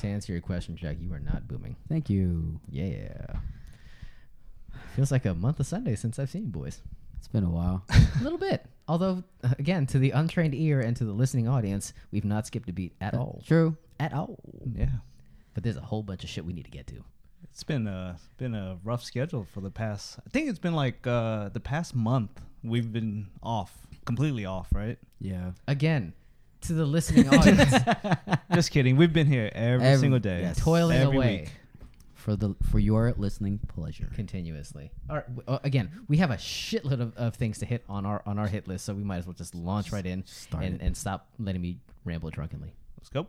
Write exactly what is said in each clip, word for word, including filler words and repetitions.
To answer your question, Jack, you are not booming. Thank you. Yeah. Feels like a month of Sunday since I've seen you boys. It's been a while. A little bit. Although, uh, again, to the untrained ear and to the listening audience, we've not skipped a beat at all. True. At all. Yeah. But there's a whole bunch of shit we need to get to. It's been a been a rough schedule for the past. I think it's been like uh, the past month. We've been off, completely off, right? Yeah. Again, to the listening audience, Just kidding. We've been here every, Every- single day, yes. toiling every away week. For the for your listening pleasure. continuously. All right, w- uh, again, we have a shitload of, of things to hit on our on our hit list, so we might as well just launch right in Start and, it. and stop letting me ramble drunkenly. Let's go.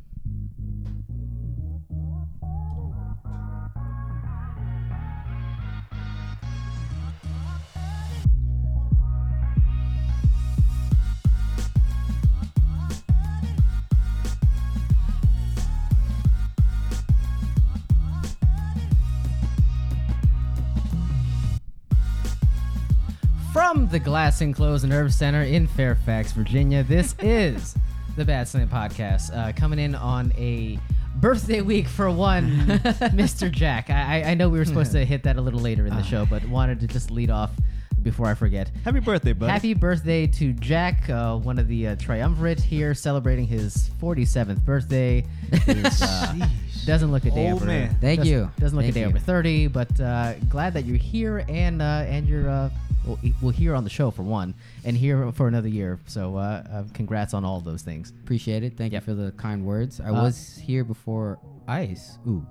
From the Glass Enclosed Nerve Center in Fairfax, Virginia, this is the Bad Slant Podcast, uh, coming in on a birthday week for one, Mister Jack. I, I know we were supposed to hit that a little later in the show, but wanted to just lead off before I forget. Happy birthday, buddy. Happy birthday to Jack, uh, one of the uh, triumvirate here, celebrating his forty-seventh birthday. His, uh, doesn't look a day Old over. man. Thank doesn't, you. Doesn't look Thank a day you. over thirty, but uh, glad that you're here and uh, and you're uh, well, we'll hear on the show for one, and here for another year. So uh, uh, congrats on all of those things. Appreciate it. Thank Yep. you for the kind words. I Uh, was here before Ice. Ooh.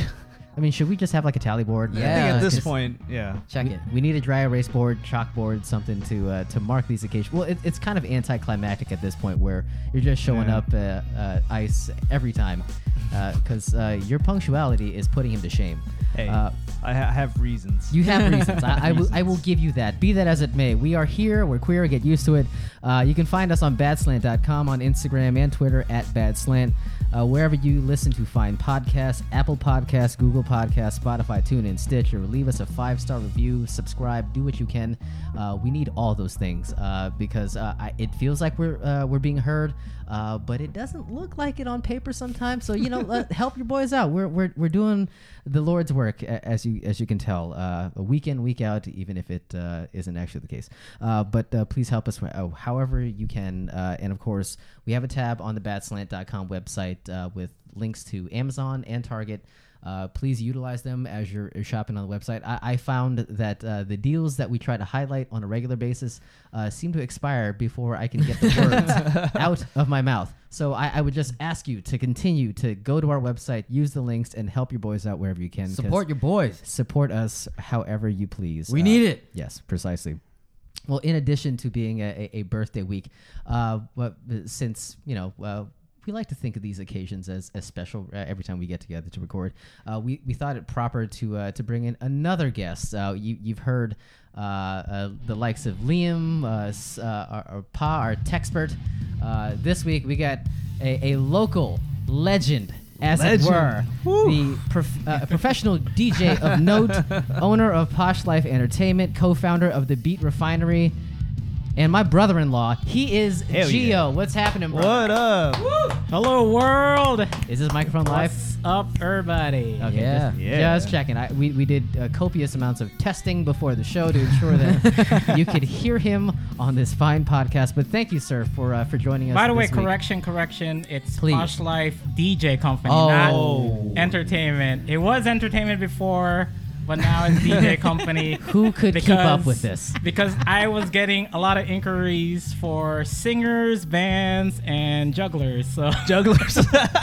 I mean, should we just have like a tally board? I Yeah. think at this 'cause point, yeah. Check we, it. we need a dry erase board, chalkboard, something to uh, to mark these occasions. Well, it, it's kind of anticlimactic at this point, where you're just showing Yeah. up uh, uh, Ice every time, because uh, your punctuality is putting him to shame. Hey, Uh, I ha- have reasons. You have reasons. I, I, will, I will Reasons. give you that. Be that as it may, we are here. We're queer. Get used to it. Uh, you can find us on bad slant dot com, on Instagram and Twitter at badslant. Uh, wherever you listen to find podcasts, Apple Podcasts, Google Podcasts, Spotify, TuneIn, Stitcher. Leave us a five-star review. Subscribe. Do what you can. Uh, we need all those things uh, because uh, I, it feels like we're uh, we're being heard, uh, but it doesn't look like it on paper sometimes. So you know, uh, help your boys out. We're we're we're doing the Lord's work, a- as you as you can tell, uh, week in, week out, even if it uh, isn't actually the case. Uh, but uh, please help us uh, however you can. Uh, and of course, we have a tab on the bad slant dot com website uh, with links to Amazon and Target. Uh, please utilize them as you're, you're shopping on the website. I, I found that uh, the deals that we try to highlight on a regular basis uh, seem to expire before I can get the words out of my mouth. So I, I would just ask you to continue to go to our website, use the links, and help your boys out wherever you can. 'cause Support your boys. support us however you please. We Uh, need it. Yes, precisely. Well, in addition to being a, a, a birthday week, uh, but since, you know, uh, we like to think of these occasions as, as special uh, every time we get together to record, uh, we, we thought it proper to uh, to bring in another guest. Uh, you, you've heard uh, uh, the likes of Liam, uh, s- uh, our, our Pa, our Techspert. Uh, this week we got a, a local legend, as Legend. it were, Woo. the prof- uh, professional D J of note, owner of Posh Life Entertainment, co-founder of the Beat Refinery, and my brother-in-law. He is Hell Gio. yeah. What's happening, bro? What up? Hello, world. Is this microphone live? What's up, everybody? Okay, Yeah. just, Yeah. just checking. I, we, we did uh, copious amounts of testing before the show to ensure that you could hear him on this fine podcast. But thank you, sir, for uh, for joining us. By the way, this week. correction, correction. It's Please. Posh Life D J Company, Oh. not entertainment. It was entertainment before, but now it's D J Company. Who could keep up because- with this? Because I was getting a lot of inquiries for singers, bands, and jugglers. So, Jugglers.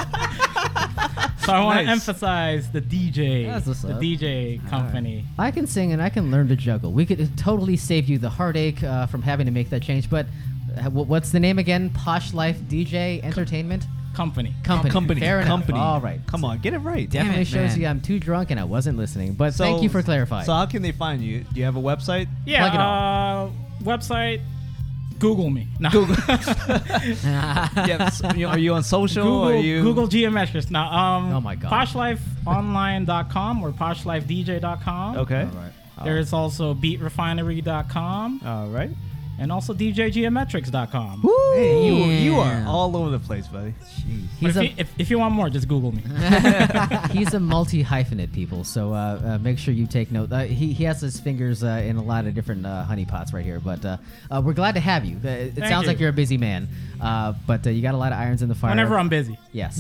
so I want to Nice. emphasize the D J, That's what's the up. D J Company. I can sing and I can learn to juggle. We could totally save you the heartache uh, from having to make that change. But uh, wh- what's the name again? Posh Life D J Entertainment Company. Company. Company. Fair enough. Company. All right. Come on, get it right. Definitely it, shows man. you I'm too drunk and I wasn't listening. But So- thank you for clarifying. So how can they find you? Do you have a website? Yeah, Plug it uh, website, Google me. No. Google. yeah, so, you know, are you on social? Google, are you... Google Geometrics. Now, um, Oh my God. posh life online dot com or posh life d j dot com. Okay. All right. There's also beat refinery dot com. All right. and also D J geometrics dot com. Hey, you you are Damn. all over the place, buddy. He's If a you, if, if you want more, just Google me. he's a multi hyphenate, people. So uh, uh, make sure you take note. Uh, he he has his fingers uh, in a lot of different uh, honeypots right here. But uh, uh, we're glad to have you. Uh, it Thank sounds you. like you're a busy man, uh, but uh, you got a lot of irons in the fire. Whenever I'm busy. Yes.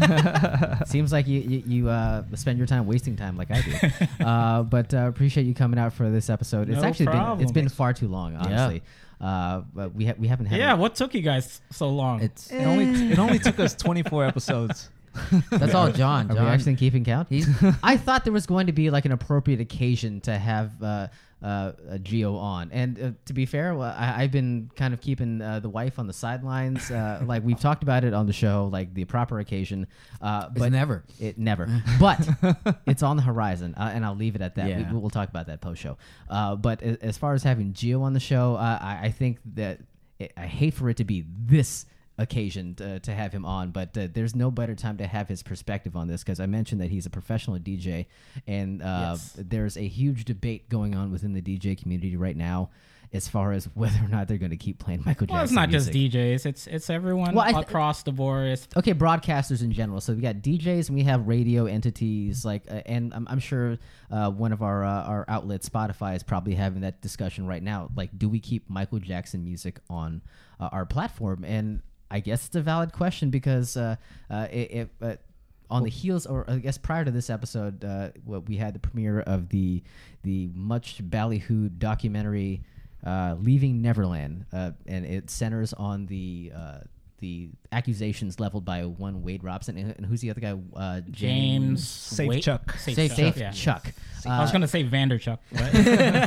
Seems like you you, you uh, spend your time wasting time like I do. uh, but uh, appreciate you coming out for this episode. It's No actually been it's been problem. far too long, honestly. Uh, but we ha- we haven't had. Yeah, a- what took you guys so long? It's It only it only took us twenty-four episodes. that's all John. Are John. we actually keeping count? He's- I thought there was going to be like an appropriate occasion to have uh, uh, a Geo on, and uh, to be fair, well, I, I've been kind of keeping uh, the wife on the sidelines. Uh, like we've talked about it on the show, like the proper occasion, uh, It's but never. It never, but it's on the horizon, uh, and I'll leave it at that. Yeah. We, we'll talk about that post show. Uh, but a- as far as having Geo on the show, uh, I, I think that it, I hate for it to be this occasion to, to have him on, but uh, there's no better time to have his perspective on this because I mentioned that he's a professional D J, and uh, Yes. there's a huge debate going on within the D J community right now as far as whether or not they're going to keep playing Michael Jackson well, it's not music. just D Js. It's it's everyone Well, I th- across the board. It's, Okay, broadcasters in general. So we got D Js and we have radio entities, like, uh, and I'm, I'm sure uh, one of our uh, our outlets, Spotify, is probably having that discussion right now. Like, do we keep Michael Jackson music on uh, our platform? And I guess it's a valid question because uh, uh, it, it uh, on the heels, or I guess prior to this episode, uh, what we had the premiere of the the much ballyhooed documentary uh, "Leaving Neverland," uh, and it centers on the uh, the accusations leveled by one Wade Robson, and, and who's the other guy? Uh, James Safe Wait- Chuck. Safe, Safe, Chuck. Safe yeah. Chuck. I was Uh, gonna say Vanderchuck. But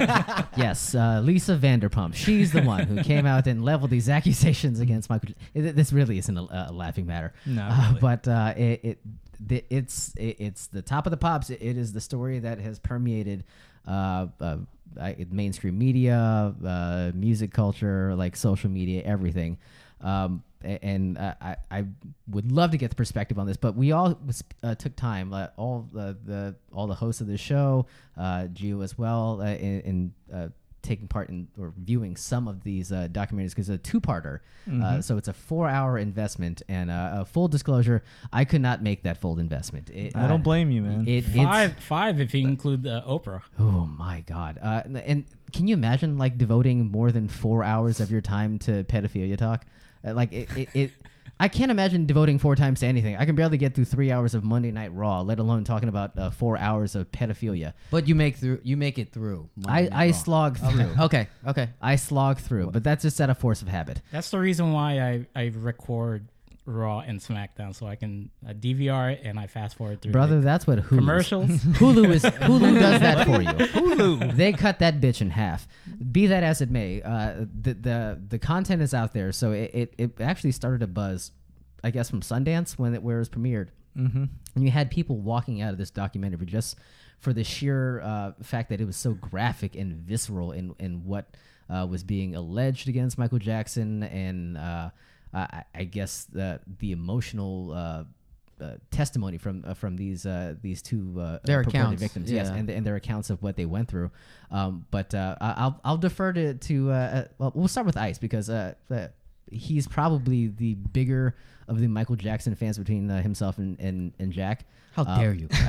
Yes, uh, Lisa Vanderpump. She's the one who came out and leveled these accusations against Michael. It, this really isn't a, a laughing matter, No, uh, really. but uh, it, it the, it's it, it's the top of the pops. It, it is the story that has permeated uh, uh, I- mainstream media, uh, music culture, like social media, everything. Um, a- and uh, I, I would love to get the perspective on this, but we all uh, took time, uh, all the, the all the hosts of the show, uh, Gio as well, uh, in, in uh, taking part in or viewing some of these uh, documentaries because it's a two-parter. Uh, so it's a four-hour investment, and uh, a full disclosure, I could not make that full investment. It, I don't blame you, man. It, it's, five five if you include the Oprah. Oh my God! Uh, and can you imagine like devoting more than four hours of your time to pedophilia talk? Uh, like it, it, it, I can't imagine devoting four times to anything. I can barely get through three hours of Monday Night Raw, let alone talking about uh, four hours of pedophilia. But you make through. You make it through. I, I slog through. Okay. Okay. I slog through, but that's just out of force of habit. That's the reason why I, I record Raw and SmackDown, so I can uh, D V R it and I fast forward through Brother, the that's what Hulu commercials. Hulu is Hulu does that for you. Hulu, they cut that bitch in half. Be that as it may, uh, the the the content is out there, so it, it, it actually started a buzz, I guess, from Sundance when it where it was premiered, Mm-hmm. and you had people walking out of this documentary just for the sheer uh, fact that it was so graphic and visceral in in what uh, was being alleged against Michael Jackson, and uh, I, I guess the the emotional. Uh, Uh, testimony from uh, from these uh, these two uh, Their purported accounts, victims, yes, yeah. and, and their accounts of what they went through. Um, but uh, I- I'll I'll defer to to uh, uh, well, we'll start with Ice because uh, uh, he's probably the bigger of the Michael Jackson fans between uh, himself and and, and Jack. How Um, dare you?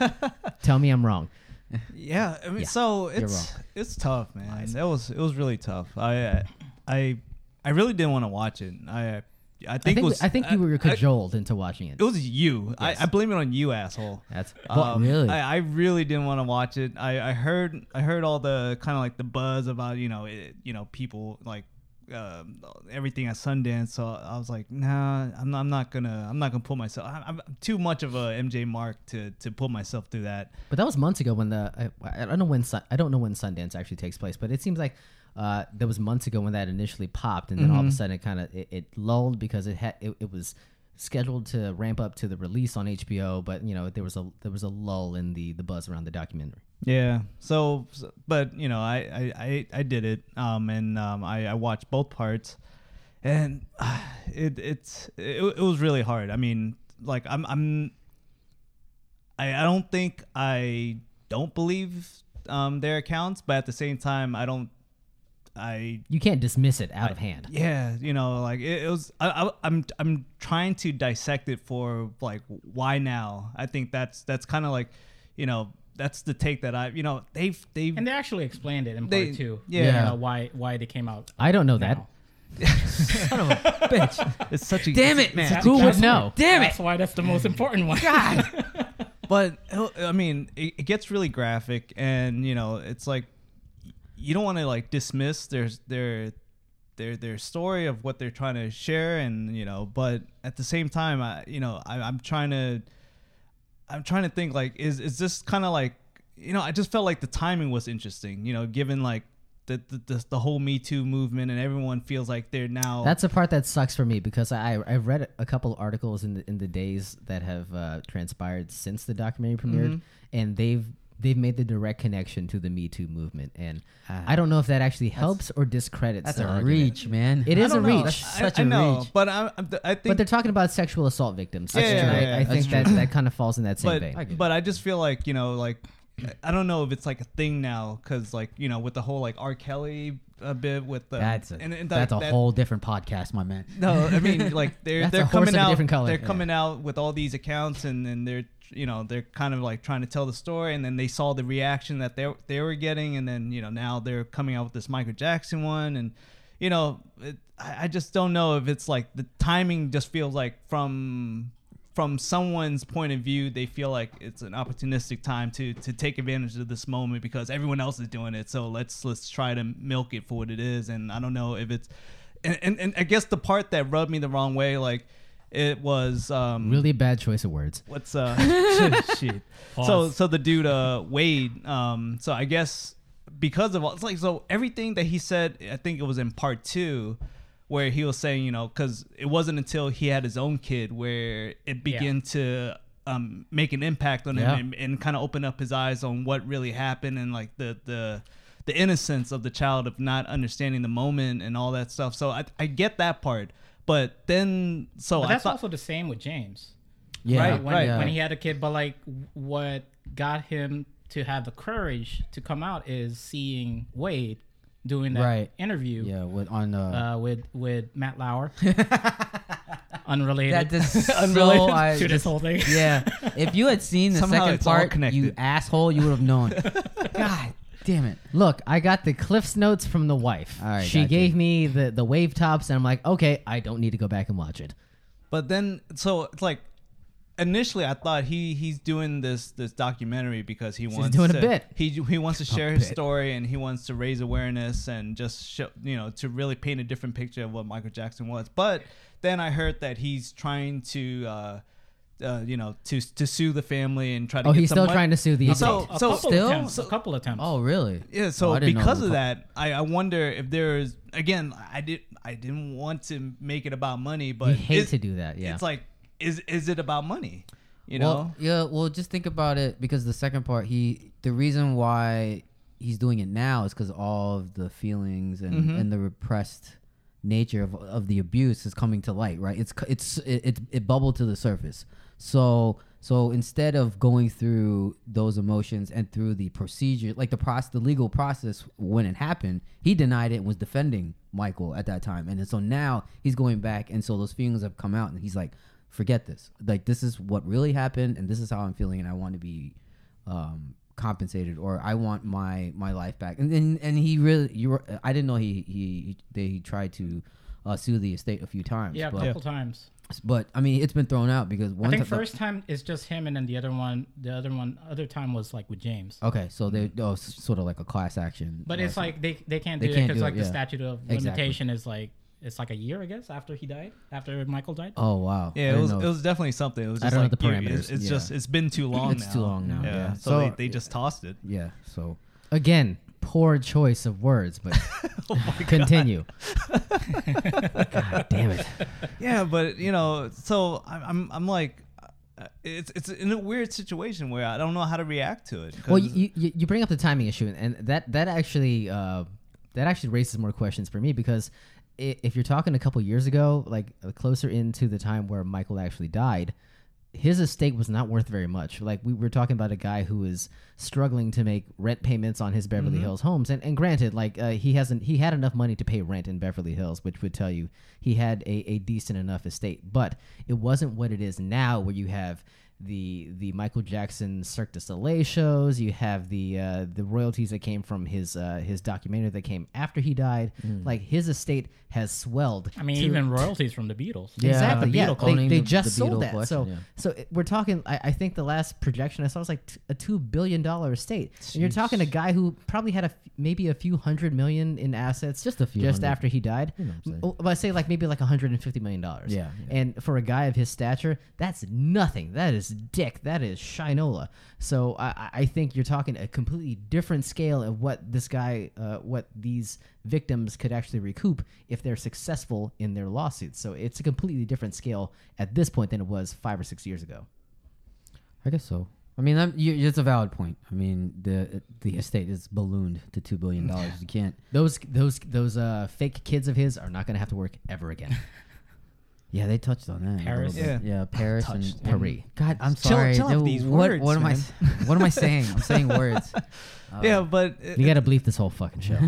Tell me I'm wrong. Yeah, I mean, Yeah, so you're it's it's tough, man. That was it was really tough. I I I really didn't want to watch it. I I I think, think it was I think you were I- cajoled into watching it. it was you. Yes. I, I blame it on you, asshole. That's Um, really? I, I really didn't want to watch it. I, I heard I heard all the kind of like the buzz about you know it, you know people like um, everything at Sundance. So I was like, nah, I'm not, I'm not gonna I'm not gonna put myself. I, I'm too much of a M J Mark to to put myself through that. But that was months ago when the I, I don't know when Sun, I don't know when Sundance actually takes place, but it seems like uh, that was months ago when that initially popped, and then all of a sudden it kind of it, it lulled because it had it, it was scheduled to ramp up to the release on H B O, but you know there was a there was a lull in the the buzz around the documentary. Yeah. So, so but you know, I I, I, I did it. Um, and um, I, I watched both parts, and uh, it it's it, it was really hard. I mean, like I'm I'm I I don't think I don't believe um their accounts, but at the same time, I don't I You can't dismiss it out of hand. yeah, you know, like it, it was. I, I, I'm I'm trying to dissect it for like why now. I think that's that's kind of like, you know, that's the take that I, you know, they've they've And they actually explained it in They- part two. yeah. You know, why why they came out. I don't know now. Son of a bitch. it's such a Damn it, it's man. such a- Who would That's know? why- Damn That's it. why that's the most important one. But I mean, it, it gets really graphic, and you know, it's like you don't want to like dismiss their their their their story of what they're trying to share, and you know, but at the same time, I you know, I, I'm trying to I'm trying to think like, is is this kind of like, you know, I just felt like the timing was interesting, you know, given like the the, the the whole Me Too movement, and everyone feels like they're now That's the part that sucks for me because I I've read a couple articles in the in the days that have uh, transpired since the documentary premiered, Mhm. and they've they've made the direct connection to the Me Too movement, and Ah. I don't know if that actually helps or discredits. That's the a argument. reach, man. It I is a don't know. reach. That's I- such I a know, reach. but I I think But they're talking about sexual assault victims. Yeah, so yeah, I, yeah, I that's think that, that kind of falls in that same but vein. but I just feel like, you know, like I don't know if it's like a thing now, because like, you know, with the whole like R. Kelly a bit with the That's a, and, and that's that- a that- whole different podcast, my man. no, I mean like they're That's they're a horse coming of a out different color. they're Yeah. coming out with all these accounts, and and they're, you know, they're kind of like trying to tell the story, and then they saw the reaction that they they were getting, and then, you know, now they're coming out with this Michael Jackson one, and you know, it, I, I just don't know if it's like the timing just feels like from from someone's point of view, they feel like it's an opportunistic time to to take advantage of this moment because everyone else is doing it. So let's let's try to milk it for what it is. And I don't know if it's and, and, and I guess the part that rubbed me the wrong way, like it was um Really bad choice of words. what's uh shit. Pause. So so the dude uh Wade, um so I guess because of all, it's like, so everything that he said, I think it was in part two, where he was saying, you know, because it wasn't until he had his own kid where it began to um, make an impact on Yeah. him, and, and kind of open up his eyes on what really happened, and like the the the innocence of the child of not understanding the moment and all that stuff. So I I get that part, but then so But I that's thought, also the same with James. Yeah, Right, when, right. when he had a kid. But like what got him to have the courage to come out is seeing Wade doing that Right. interview Yeah, with on uh, uh, with with Matt Lauer. Unrelated that is Unrelated so I to this just- whole thing. Yeah, if you had seen the Somehow second it's all part, connected. you asshole, you would have known. God damn it! Look, I got the Cliff's notes from the wife. All right, she got gave you. me the the wave tops, and I'm like, okay, I don't need to go back and watch it. But then, so it's like, initially I thought he he's doing this this documentary because he wants doing a to, bit. He he wants to share his bit. story, and he wants to raise awareness and just show, you know, to really paint a different picture of what Michael Jackson was. But then I heard that he's trying to. Uh, uh, you know, to to sue the family and try to. Oh, get he's some still money. trying to sue the So- estate. a so- couple still? attempts, So- a couple attempts. Oh, really? Yeah, Oh, so I didn't know because the of co- that, I, I wonder if there's again, I did I didn't want to make it about money, but you hate it's- to do that, yeah. It's like, is is it about money? You know, Well, yeah. Well, just think about it, because the second part, he the reason why he's doing it now is because all of the feelings and, Mhm. and the repressed nature of, of the abuse is coming to light, right? It's it's it, it it bubbled to the surface. So so instead of going through those emotions and through the procedure, like the process, the legal process when it happened, he denied it and was defending Michael at that time, and then so now he's going back, and so those feelings have come out, and he's like, forget this. Like, this is what really happened, and this is how I'm feeling, and I want to be um, compensated, or I want my my life back. And and, and he really, you were, I didn't know he he they he tried to uh, sue the estate a few times. Yeah, a but, couple times. but I mean, it's been thrown out because one I think ti- first time is just him, and then the other one, the other one, other time was like with James. Okay, so they oh, s- sort of like a class action. But it's lawsuit. like they they can't They do it can't because do it, like the yeah. statute of Exactly. limitation is like it's like a year, I guess, after he died, after Michael died. Oh wow. I yeah, it didn't was know. it was definitely something. It was I just don't know like the you- parameters. It's, it's Yeah. just it's been too long. It's now. too long now, Yeah, yeah. so, So- they, they just tossed it. yeah. So Again, poor choice of words, but Oh continue. God damn it. Yeah, but you know, so I'm I'm, I'm like, uh, it's it's in a weird situation where I don't know how to react to it. 'cause- Well, you, you you bring up the timing issue, and that that actually uh, that actually raises more questions for me, because i- if you're talking a couple years ago, like uh, closer into the time where Michael actually died, his estate was not worth very much. Like we were talking about a guy who is struggling to make rent payments on his Beverly Mm-hmm. Hills homes, and and granted, like uh, he hasn't he had enough money to pay rent in Beverly Hills, which would tell you he had a, a decent enough estate, but it wasn't what it is now, where you have the the Michael Jackson Cirque du Soleil shows. You have the uh, the royalties that came from his uh, his documentary that came after he died. Like his estate has swelled. I mean, to- even royalties from the Beatles. Yeah, exactly. the Yeah, Beatle they, owning they the- just the Beatle sold that. collection, So yeah. so it, we're talking. I, I think the last projection I saw was like t- a two billion dollar estate, and you're talking a guy who probably had a f- maybe a few hundred million in assets Just a few just hundred. after he died. You know what I'm saying. Oh, but I say like maybe like a hundred and fifty million dollars. Yeah, yeah. And for a guy of his stature, that's nothing. That is dick. That is shinola. So I, I- I think you're talking a completely different scale of what this guy, uh, what these victims could actually recoup if they're successful in their lawsuits. So it's a completely different scale at this point than it was five or six years ago. I guess so. I mean, I'm, you, it's a valid point. I mean, the the estate is ballooned to two billion dollars. You can't. Those those those uh, fake kids of his are not going to have to work ever again. Yeah, they touched on that. a Paris? little bit. Yeah, Paris and, Touched. and Paris. God, I'm Chill- sorry. chill out Dude, these what, words, what am I? man. s- What am I saying? I'm saying words. Uh, Yeah, but it- You got to bleep this whole fucking show.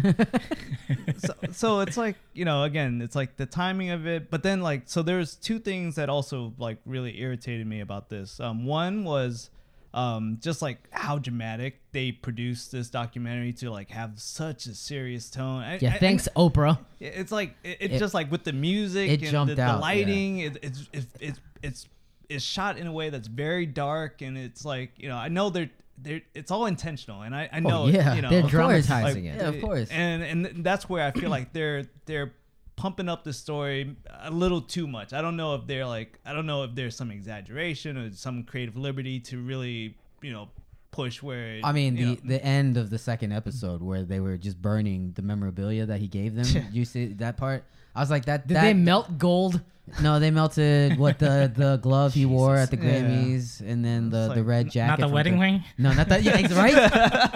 so, so it's like, you know, again, it's like the timing of it, but then like, so there's two things that also like really irritated me about this. Um, one was um, just like how dramatic they produced this documentary to like have such a serious tone. I- Yeah, I- thanks, Oprah. and It's like it, it's It- just like with the music it and jumped the, the out, yeah. lighting. It, it's it's it's it's it's shot in a way that's very dark, and it's like, you know, I know they're they're it's all intentional, and I I know it, yeah, you know They're of course. dramatizing like, it. Yeah, of course. and and that's where I feel like they're they're pumping up the story a little too much. I don't know if they're like I don't know if there's some exaggeration or some creative liberty to really, you know, push where I mean, you the know, the end of the second episode where they were just burning the memorabilia that he gave them. Did you see that part? I was like, that. Did that, they melt gold? No, they melted what the the glove he wore at the Yeah. Grammys, and then the, It's the like- red jacket. Not the from wedding Tur- ring. No, not that. Yeah, ex- right.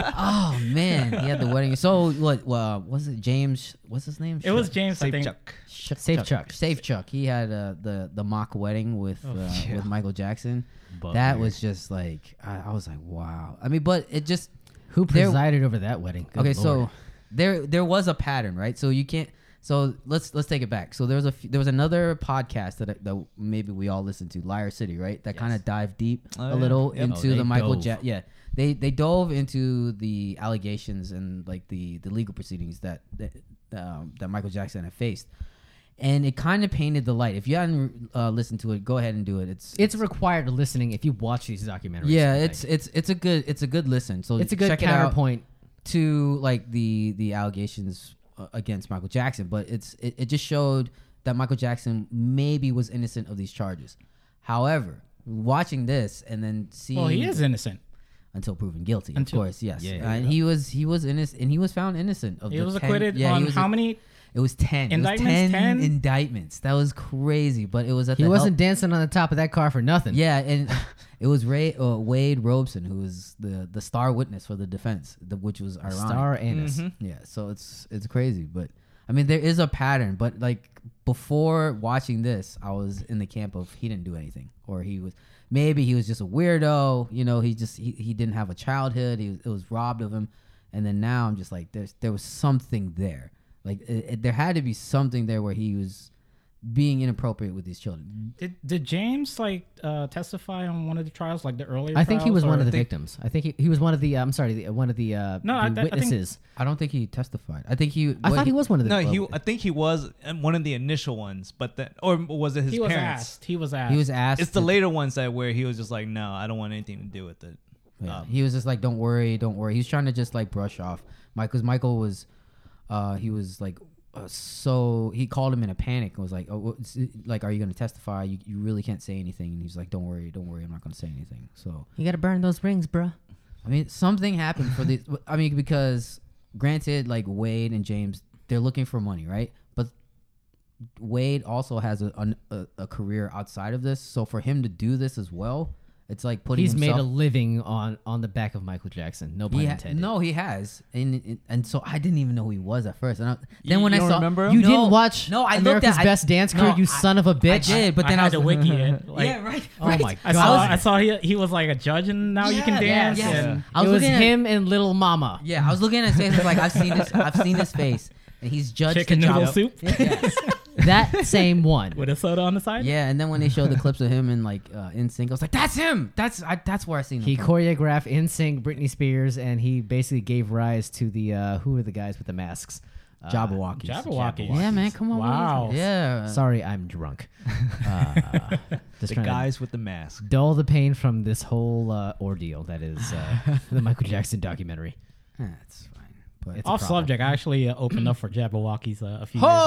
Oh man, he had the wedding. So what? Well, was it James? What's his name? It was Chuck- James, I Safe think. Chuck. Chuck- Safe Chuck. Safe Chuck. He had uh, the the mock wedding with Oh, uh, yeah. with Michael Jackson. But that weird. was just like I, I was like, wow. I mean, but it just Who there- presided over that wedding? Good okay. Lord. So there there was a pattern, right? So you can't. So let's let's take it back. So there was a f- there was another podcast that I- that maybe we all listened to, Liar City, right? That kind of dived deep Oh, a yeah. little Yep. into Oh, they the Michael dove. Jackson. Yeah, they they dove into the allegations and like the the legal proceedings that that, um, that Michael Jackson had faced, and it kind of painted the light. If you hadn't uh, listened to it, go ahead and do it. It's it's required listening if you watch these documentaries. yeah, I it's think. it's it's a good it's a good listen. So it's a good check it out counterpoint. to like the the allegations uh, against Michael Jackson, but it's it, it just showed that Michael Jackson maybe was innocent of these charges. However, watching this and then seeing Well, he is innocent. until proven guilty, Until- of course, yes, Yeah, Uh, yeah, and yeah. he was he was innocent, and he was found innocent of He the was ten acquitted yeah, he on was how a- many? It was ten Indictments? It was ten, ten? indictments. That was crazy, but it was at He the help- wasn't dancing on the top of that car for nothing. yeah, and it was Ray uh, Wade Robeson who was the the star witness for the defense, the, which was ironic. Star anus. Mhm. Yeah, so it's it's crazy, but I mean there is a pattern. But like before watching this, I was in the camp of he didn't do anything, or he was maybe he was just a weirdo. You know, he just he, he didn't have a childhood. He was, it was robbed of him, and then now I'm just like there's there was something there. Like it, it- there had to be something there where he was being inappropriate with these children. Did did James like uh, testify on one of the trials, like the earlier? I think he trials, was one or- of the think- victims. I think he, he was one of the. Uh, I'm sorry, the, one of the, uh, No, the I th- I think- witnesses. I don't think he testified. I think he. I what thought he was one of the. No, he. well, I think he was um, one of the initial ones, but then, or was it his He was parents? asked. He was asked. He was asked. It's the to- later ones that where he was just like, no, I don't want anything to do with it. Yeah, Um, he was just like, "Don't worry, don't worry." He was trying to just like brush off Mike, because Michael was, uh, he was like, uh, so he called him in a panic and was like, "Oh, what's- like, are you going to testify? You you really can't say anything." And he's like, "Don't worry, don't worry, I'm not going to say anything." So you got to burn those rings, bro. I mean, something happened for the. I mean, because granted, like Wade and James, they're looking for money, right? But Wade also has a, an- a a career outside of this, so for him to do this as well, It's like putting He's made a himself, living on on the back of Michael Jackson. No pun he ha- intended. no, he has, and and so I didn't even know who he was at first. And I, You- then when you I don't saw, remember him? You No, didn't watch no, I looked America's at I- Best Dance Crew, no, you I- son of a I bitch. did, but I then I, had was to wiki it. Like, yeah, right. Oh right. my I God. saw, I I was- saw he, he was like a judge, and now you can Yeah, dance. yes. And I was it was looking at- him and Little Mama. Yeah, I was looking at his face. I was like, I've seen this. I've seen this face, and he's judged chicken the noodle job. soup Yes. That same one. with a soda on the side. Yeah, and then when they showed the clips of him in like uh, in sync, I was like, "That's him. That's I, that's where I seen him." He from. choreographed In Sync, Britney Spears, and he basically gave rise to the uh, who are the guys with the masks? Uh, Jabberwockies. Jabberwockies. Yeah, man, come on. Wow. Yeah. Sorry, I'm drunk. Uh, just The trying guys with the mask. to dull the pain from this whole uh, ordeal that is uh, the Michael Jackson documentary. That's fine. But It's a Off problem. subject, I actually uh, opened up for Jabberwockies uh, a few years ago.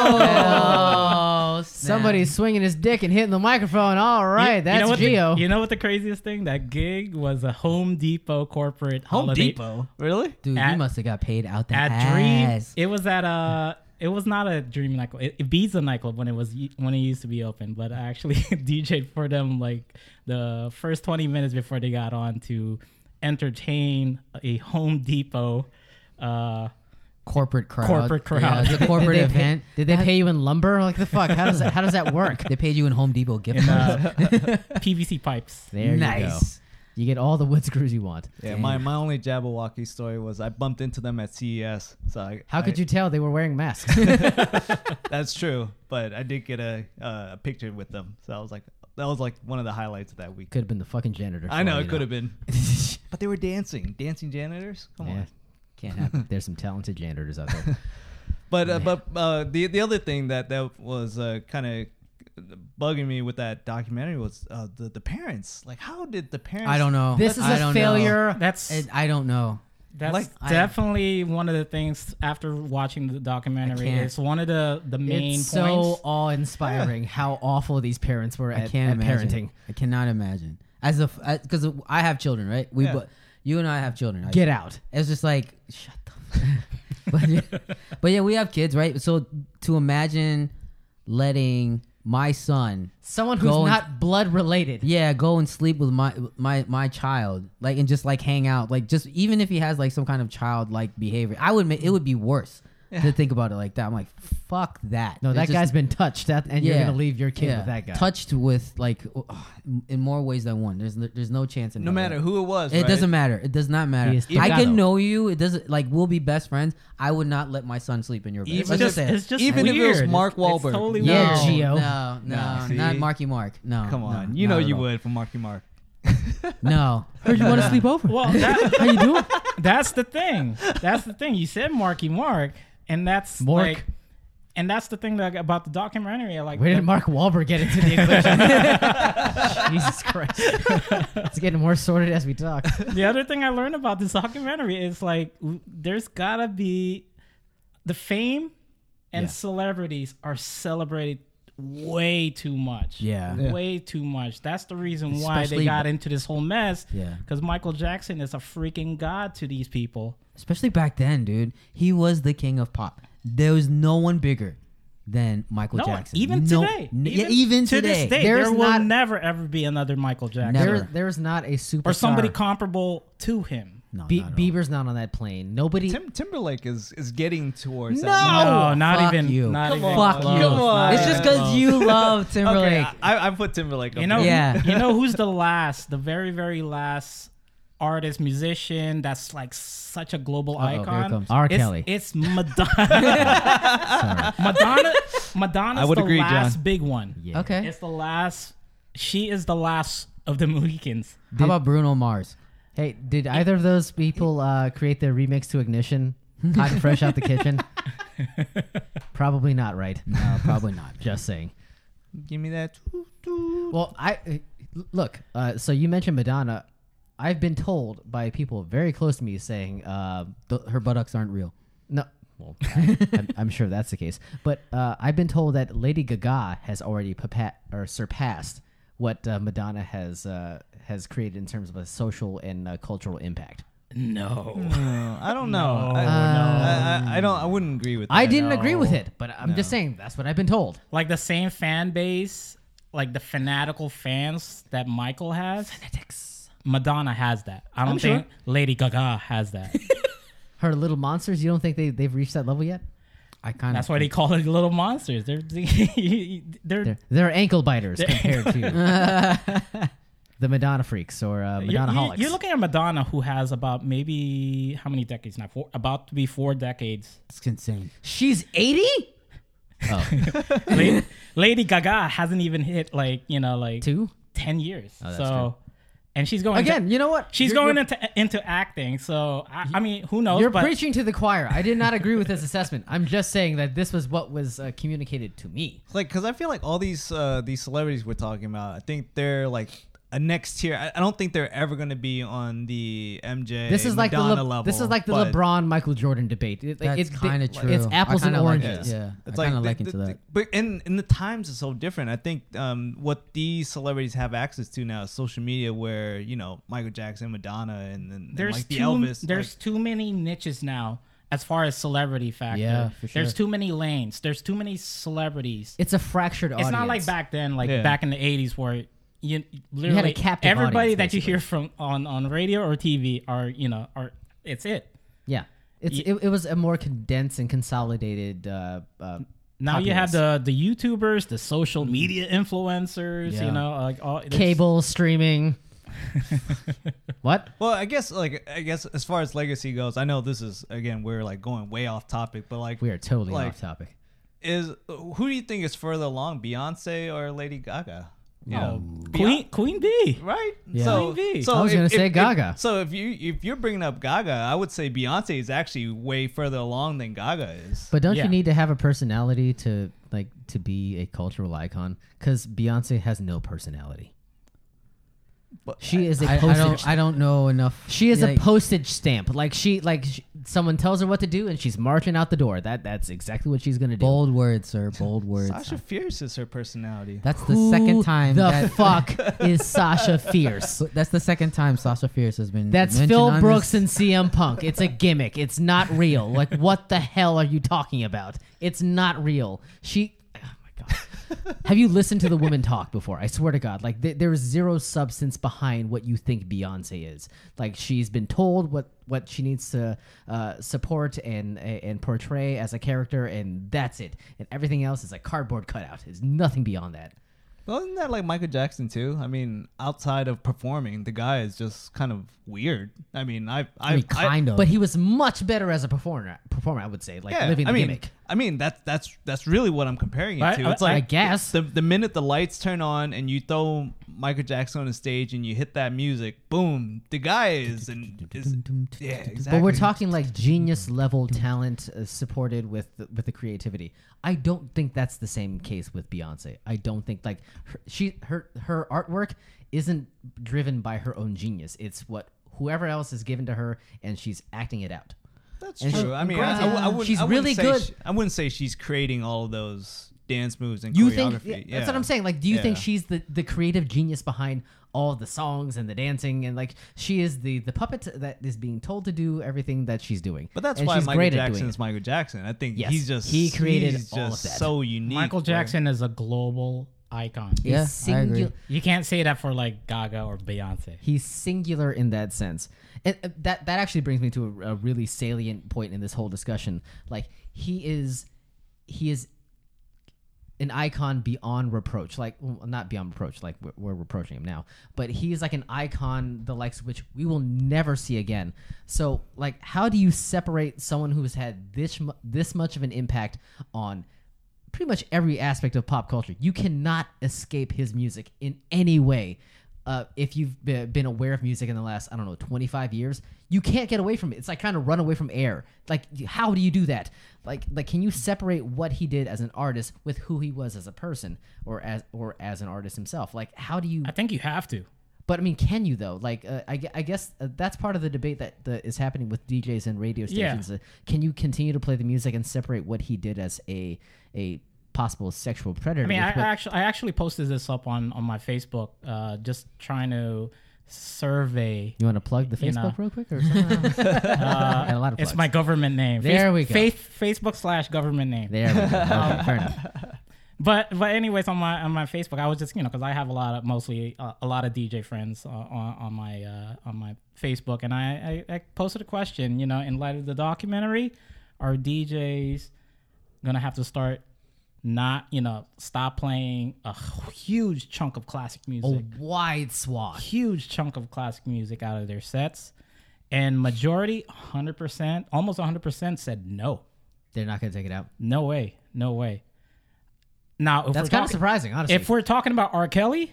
oh, Somebody's swinging his dick and hitting the microphone. All right, You- that's you know what the- Gio. you know what the craziest thing? That gig was a Home Depot corporate Home holiday. Depot. Really? dude, at- you must have got paid out the At ass. Dream, it was at a. It was not a Dream nightclub. It, Ibiza nightclub when it was when it used to be open. But I actually D J'd for them like the first twenty minutes before they got on to entertain a Home Depot. Uh, corporate crowd. Corporate crowd. Yeah, it's a Did corporate they event. Pay, did they That- pay you in lumber? Like the fuck? How does that, how does that work? They paid you in Home Depot gift in, cards. uh, P V C pipes. There you go. nice. You get all the wood screws you want. Yeah, Damn. my, my only Jabberwocky story was I bumped into them at C E S. So I, How could I- you tell they were wearing masks? That's true, but I did get a uh, a picture with them. So I was like, that was like one of the highlights of that week. Could have been the fucking janitor. I know it could have been, but they were dancing, dancing janitors. Come Yeah, on. can't happen. There's some talented janitors out there. But uh, but uh, the the other thing that that was uh, kind of bugging me with that documentary was uh, the the parents. Like, how did the parents? I don't know. This is I a don't know. failure. That's It, I don't know. That's Like, I- definitely one of the things after watching the documentary. can't. It's one of the the main It's points. so awe-inspiring how awful these parents were I at, can't at imagine. parenting. I cannot imagine. As a because I have children, right? We Yeah. but you and I have children. I- Get out. It's just like shut the. but, yeah, but yeah, we have kids, right? So to imagine letting my son, Someone who's Go and- not blood related. yeah, go and sleep with my my my child, like and just like hang out, like just even if he has like some kind of childlike behavior, I would make it would be worse to think about it like that. I'm like, fuck that. No, It's that just- guy's been touched, that, and you're Yeah. gonna leave your kid yeah, with that guy. touched with like in more ways than one. There's there's no chance in No hell matter that- who it was, It right? doesn't matter. It does not matter. He is I Tocado. can know you. It doesn't like we'll be best friends. I would not let my son sleep in your bed. Even Let's if- just say it. It's just Even if it was weird. Mark It's- Wahlberg. It's totally Yeah, weird. Gio. No, no, No, see? not Marky Mark. No, Come no, on, you not know at you all. would from Marky Mark. No, Heard you want to sleep over. Well, that, How you doing? that's the thing. That's the thing. You said Marky Mark, and that's Mark. like, and that's the thing that about the documentary. I like. Where the- did Mark Wahlberg get into the equation? Jesus Christ. It's getting more sorted as we talk. the other thing I learned about this documentary is like, w- there's gotta be the fame and Yeah. celebrities are celebrated way too much. Yeah. Yeah. Way too much. That's the reason why Especially- they got into this whole mess. Yeah. Because Michael Jackson is a freaking god to these people. Especially back then, dude. He was the king of pop. There was no one bigger than Michael No, Jackson. even No- today. n- yeah, even to today. this day, There's there will not- never ever be another Michael Jackson. Never. There's, there's not a superstar. Or somebody comparable to him. No, Be- not at all. Bieber's not on that plane. Nobody. Tim Timberlake is is getting towards No! that. No, not fuck even. you. Not Come even on. Fuck close, you. Come on. not It's even just because close. you love Timberlake. Okay, I, I put Timberlake. You up know, there. Yeah. you know who's the last, the very, very last artist, musician that's like such a global Uh-oh, here it icon? comes. R. It's, Kelly. It's Madonna. Madonna. Madonna's I would the agree, last John. big one. Yeah. Okay. It's the last. She is the last of the Mohicans. How about Bruno Mars? Hey, did either of those people uh, create their remix to Ignition? Hot and fresh out the kitchen? Probably not, right? No, probably not. Just saying. Give me that. Well, I uh, look. Uh, so you mentioned Madonna. I've been told by people very close to me saying, uh, Th- her buttocks aren't real. no. Well, I, I'm, I'm sure that's the case. But uh, I've been told that Lady Gaga has already papa- or surpassed what uh, Madonna has uh, has created in terms of a social and uh, cultural impact. No. Uh, I don't know. No, I, no. I, I, I don't. I wouldn't agree with that. I didn't no. agree with it, but I'm No. just saying that's what I've been told. Like the same fan base like the fanatical fans that Michael has. Fanatics. Madonna has that. I don't I'm think sure. Lady Gaga has that. Her little monsters. You don't think they they've reached that level yet? I kind of. That's why they call it little monsters. They're they're, They're, they're ankle biters They're- compared to the Madonna freaks or uh, you're, Madonna you're, holics. you're looking at Madonna, who has about maybe how many decades now? Four, about to be four decades. It's insane. She's eighty. Oh, Lady, Lady Gaga hasn't even hit like you know like two ten years. Oh, that's so, and she's going again. To, You know what? she's You're- going you're- into into acting. So I, I mean, who knows? You're but preaching to the choir. I did not agree with this assessment. I'm just saying that this was what was uh, communicated to me. Like, because I feel like all these uh, these celebrities we're talking about, I think they're like a next tier. I, I don't think they're ever going to be on the M J. This is like Madonna the Le- level. this is like the but LeBron Michael Jordan debate. It, That's it's kind of true. It's I apples and kinda like oranges. it. Yeah, It's I like kind of the- like the- into the- that. But in in the times is so different. I think um, what these celebrities have access to now is social media, where you know Michael Jackson, Madonna, and then there's like the too Elvis. there's like, too many niches now as far as celebrity factor. Yeah, for sure. There's too many lanes. There's too many celebrities. It's a fractured audience. It's not like back then, like Yeah. back in the eighties, where you literally captive everybody audience, that you basically. hear from on, on radio or T V are you know are it's it. Yeah, it's Ye- it, it was a more condensed and consolidated. Uh, uh, Now you have populace. the the YouTubers, the social media influencers, Yeah. you know, like all there's- cable streaming. What? well, I guess like I guess as far as legacy goes, I know this is again we're like going way off topic, but like We are totally Like- off topic. is who do you think is further along, Beyonce or Lady Gaga? You know, Queen Queen B. right? Yeah. So, Queen bee. so I was if- gonna if- say if- Gaga. so if you if you're bringing up Gaga, I would say Beyonce is actually way further along than Gaga is. But don't Yeah. you need to have a personality to like to be a cultural icon? Because Beyonce has no personality. But She is a I, I postage. don't. I don't know enough. she is Yeah, a postage stamp. Like she, like sh someone tells her what to do, and she's marching out the door. That that's exactly what she's gonna do. bold words, sir. Bold words. Sasha Fierce is her personality. That's the Who second time. The that, fuck is Sasha Fierce? That's the second time Sasha Fierce has been. That's mentioned Phil on Brooks this. and C M Punk. It's a gimmick. It's not real. Like, what the hell are you talking about? It's not real. She. Oh my god. Have you listened to the women talk before? I swear to God, like th- there is zero substance behind what you think Beyonce is. Like she's been told what what she needs to uh, support and and portray as a character, and that's it. And everything else is a cardboard cutout. There's nothing beyond that. Well, isn't that like Michael Jackson too? I mean, outside of performing, the guy is just kind of weird. I mean, I, I, I mean, kind of. But he was much better as a performer. Performer, I would say, like yeah, living the I mean, gimmick. I mean that's that's that's really what I'm comparing it I- to. I- It's like I guess. the the minute the lights turn on and you throw Michael Jackson on the stage and you hit that music, boom, the guy is and is yeah, exactly. But we're talking like genius level talent uh, supported with the, with the creativity. I don't think that's the same case with Beyonce. I don't think like her, she her her artwork isn't driven by her own genius. It's what whoever else is given to her, and she's acting it out. That's And true. she- I mean, granted, I, I, I wouldn't, she's I wouldn't really say good. she- I wouldn't say she's creating all of those dance moves and You think choreography. yeah, that's what I'm saying? Like, do you think Yeah. she's the the creative genius behind all the songs and the dancing, and like she is the the puppet that is being told to do everything that she's doing? But that's and why she's Michael great at doing Jackson it. is Michael Jackson. I think Yes, he's just he created he's all of just that. so unique. Michael where- Jackson is a global icon. He's Yeah, I singu- agree. You can't say that for like Gaga or Beyonce. He's singular in that sense, and uh, that that actually brings me to a, a really salient point in this whole discussion. Like he is, he is an icon beyond reproach. Like well, not beyond reproach. Like we're, we're reproaching him now, but he's like an icon, the likes of which we will never see again. So like, how do you separate someone who has had this mu- this much of an impact on pretty much every aspect of pop culture? You cannot escape his music in any way. Uh, if you've be- been aware of music in the last, I don't know, twenty-five years, you can't get away from it. It's like trying to run away from air. Like, y- how do you do that? Like, like, can you separate what he did as an artist with who he was as a person, or as or as an artist himself? Like, how do you? I think you have to. But I mean, can you though? Like, uh, I, gue- I guess uh, that's part of the debate that, that is happening with D Js and radio Yeah. stations. Uh, can you continue to play the music and separate what he did as a a possible sexual predator? I mean, I, with I what- actually I actually posted this up on on my Facebook, uh, just trying to survey. you want to plug the you Facebook know. real quick or something? Uh, Got a lot of it's plugs. my government name. There we go. Face, Facebook slash government name. There we go. Okay, fair enough. But but anyways, on my on my Facebook, I was just you know because I have a lot of mostly uh, a lot of D J friends uh, on on my uh, on my Facebook, and I, I I posted a question. You know, in light of the documentary, are D Js gonna have to start not you know stop playing a huge chunk of classic A music, wide swath. huge chunk of classic music out of their sets, and majority, one hundred percent, almost one hundred percent said no, They're not going to take it out. no way, no way. Now, if That's we're kind of talking- surprising, honestly. If we're talking about R. Kelly,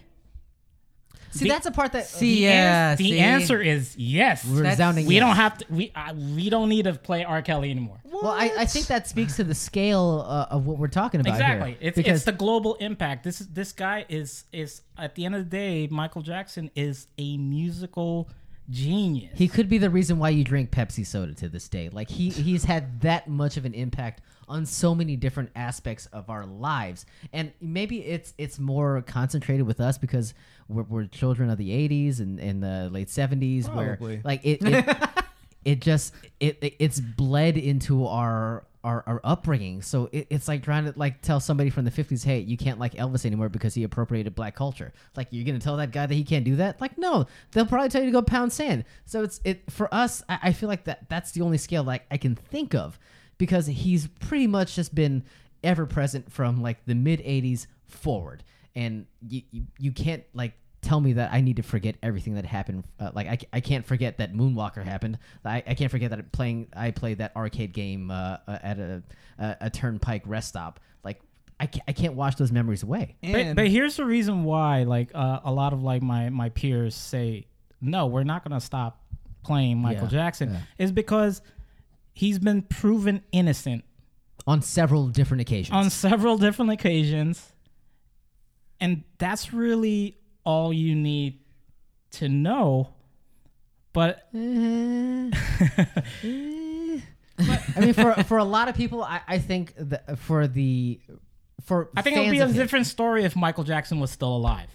See, the- that's a part that See, the, yeah, ans- the see? answer is yes. resounding. We yes. don't have to. We uh, we don't need to play R. Kelly anymore. Well, I, I think that speaks to the scale uh, of what we're talking about Exactly. here. It's because it's the global impact. This is this guy is is at the end of the day, Michael Jackson is a musical genius. he could be the reason why you drink Pepsi soda to this day. Like he he's had that much of an impact on so many different aspects of our lives, and maybe it's it's more concentrated with us because we're, we're children of the eighties and, and the late seventies, where Probably. like it it, it just it, it it's bled into our our, our upbringing. So it, it's like trying to like tell somebody from the fifties, hey, you can't like Elvis anymore because he appropriated black culture. Like you're gonna tell that guy that he can't do that? Like no, they'll probably tell you to go pound sand. So it's it for us. I, I feel like that that's the only scale like I can think of, because he's pretty much just been ever present from like the mid eighties forward, and you you, you can't like tell me that I need to forget everything that happened. Uh, like I, I can't forget that Moonwalker happened. I, I can't forget that playing I played that arcade game uh, uh, at a, a a turnpike rest stop. Like I can't, I can't wash those memories away. But, And but here's the reason why, like uh, a lot of like my my peers say, no, we're not gonna stop playing Michael Yeah, Jackson, yeah. is because he's been proven innocent On several different occasions. on several different occasions, and that's really all you need to know. But I mean, for for a lot of people, I, I think that for the for I think it would fans be a of him- different story if Michael Jackson was still alive.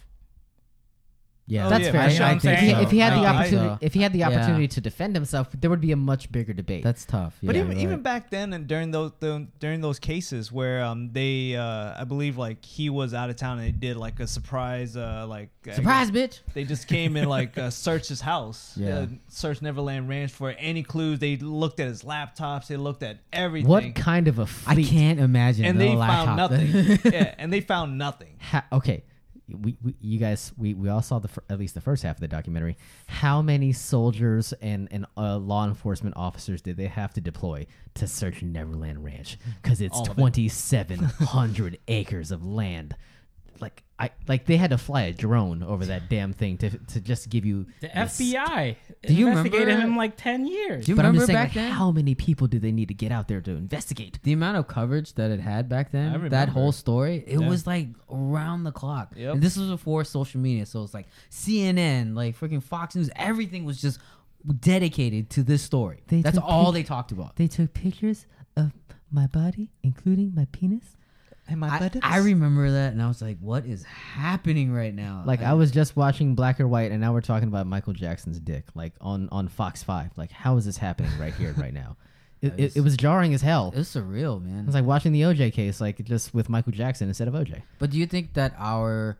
Yeah, Oh, that's yeah, fair. for sure. I- I'm if, he, saying if he had so. the I think opportunity, so. if he had the Yeah. opportunity to defend himself, there would be a much bigger debate. That's tough. But yeah, even you're even right. back then and during those the, during those cases where um they uh I believe like he was out of town and they did like a surprise uh like I Surprise, guess bitch! they just came and like uh, searched his house, Yeah. uh, searched Neverland Ranch for any clues. They looked at his laptops, they looked at everything. What kind of a I fleet? can't imagine. and the they laptop. found nothing. Yeah, and they found nothing. Ha- okay, we, we you guys we, we all saw the fir- at least the first half of the documentary. How many soldiers and and uh, law enforcement officers did they have to deploy to search Neverland Ranch? Because it's All of it. twenty seven hundred acres of land. Like I like they had to fly a drone over that damn thing to to just give you The this- F B I Do you investigated remember- him like ten years. Do you But I'm remember just saying, back like, then? how many people do they need to get out there to investigate? The amount of coverage that it had back then, I that remember. whole story, it Yeah. was like around the clock. Yep. And this was before social media, so it's like C N N, like freaking Fox News, everything was just dedicated to this story. They That's took all pic- they talked about. They took pictures of my body, including my penis. And my I, I remember that, and I was like, "What is happening right now?" Like I was just watching Black or White, and now we're talking about Michael Jackson's dick, like on on Fox Five. Like, how is this happening right here, right now? It, That it, is- it was jarring as hell. It was surreal, man. It's like watching the O J case, like just with Michael Jackson instead of O J. But do you think that our,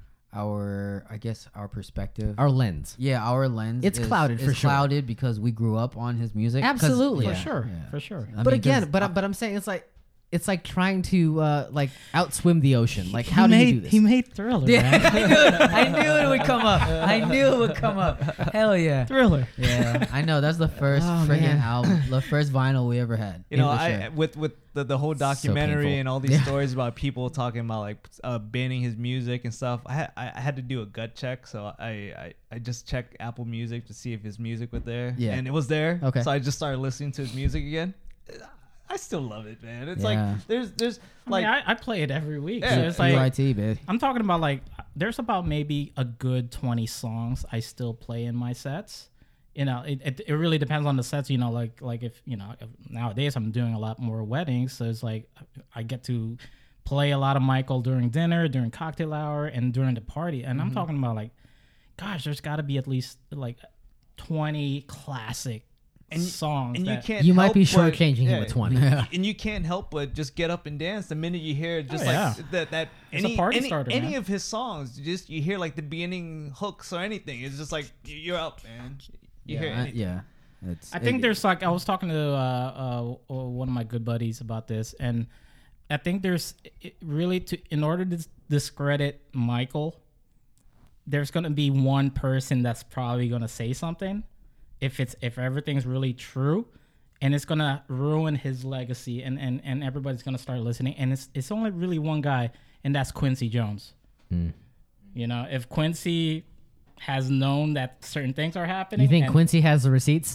our, I guess our perspective, Our lens. yeah, our lens, It's is, clouded is for sure. clouded because we grew up on his music. 'Cause- Absolutely. For yeah, sure, yeah. for sure. I But mean, 'cause again, but I- I'm but I'm saying it's like it's like trying to uh, like outswim the ocean. Like, how he do made, you do this? He made Thriller. Yeah, man. I knew it. I knew it would come up. I knew it would come up. Hell yeah. Thriller. Yeah, I know. That's the first Oh, freaking man. album, the first vinyl we ever had. You know, For I sure. with with the, the whole documentary painful. and all these Yeah. stories about people talking about like uh, banning his music and stuff. I, had, I I had to do a gut check, so I, I I just checked Apple Music to see if his music was there, Yeah. and it was there. Okay. So I just started listening to his music again. I still love it, man. It's Yeah. like there's there's I like mean, I, I play it every week. Yeah. So it's like U I T, baby. I'm talking about like there's about maybe a good twenty songs I still play in my sets. You know, it, it, it really depends on the sets. You know, like like if you know if nowadays I'm doing a lot more weddings, so it's like I get to play a lot of Michael during dinner, during cocktail hour, and during the party. And I'm talking about like, gosh, there's got to be at least like twenty classic And you- songs. and you that, can't. You might help be but- shortchanging him yeah, with twenty. and you can't help but just get up and dance the minute you hear just Oh, like yeah. that. That It's a any party any, starter, any man. of his songs, you just you hear like the beginning hooks or anything. It's just like y- you're up, man. You hear Uh, anything. yeah. It's, I think it- there's like I was talking to uh, uh, one of my good buddies about this, and I think there's it really to in order to discredit Michael, there's gonna be one person that's probably gonna say something, if it's if everything's really true, and it's gonna ruin his legacy, and and and everybody's gonna start listening, and it's it's only really one guy, and that's Quincy Jones. You know, if Quincy has known that certain things are happening, You think and- Quincy has the receipts?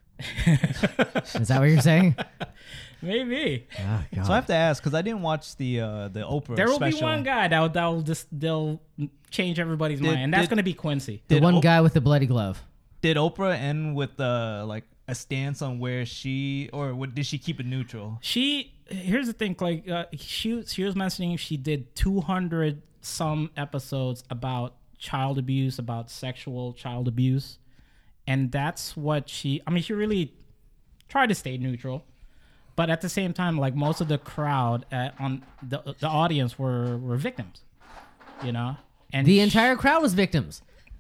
Is that what you're saying? maybe. Oh, God. So I have to ask because I didn't watch the uh, the Oprah There will special. be one guy that will, that will just they'll change everybody's Did- mind, and that's did- going to be Quincy. the Did one O- guy with the bloody glove. Did Oprah end with uh, like a stance on where she or what, did she keep it neutral? She here's the thing, like uh, she she was mentioning she did two hundred some episodes about child abuse, about sexual child abuse, and that's what she. I mean, she really tried to stay neutral, but at the same time, like most of the crowd uh, on the the audience were were victims, you know, and The sh- entire crowd was victims.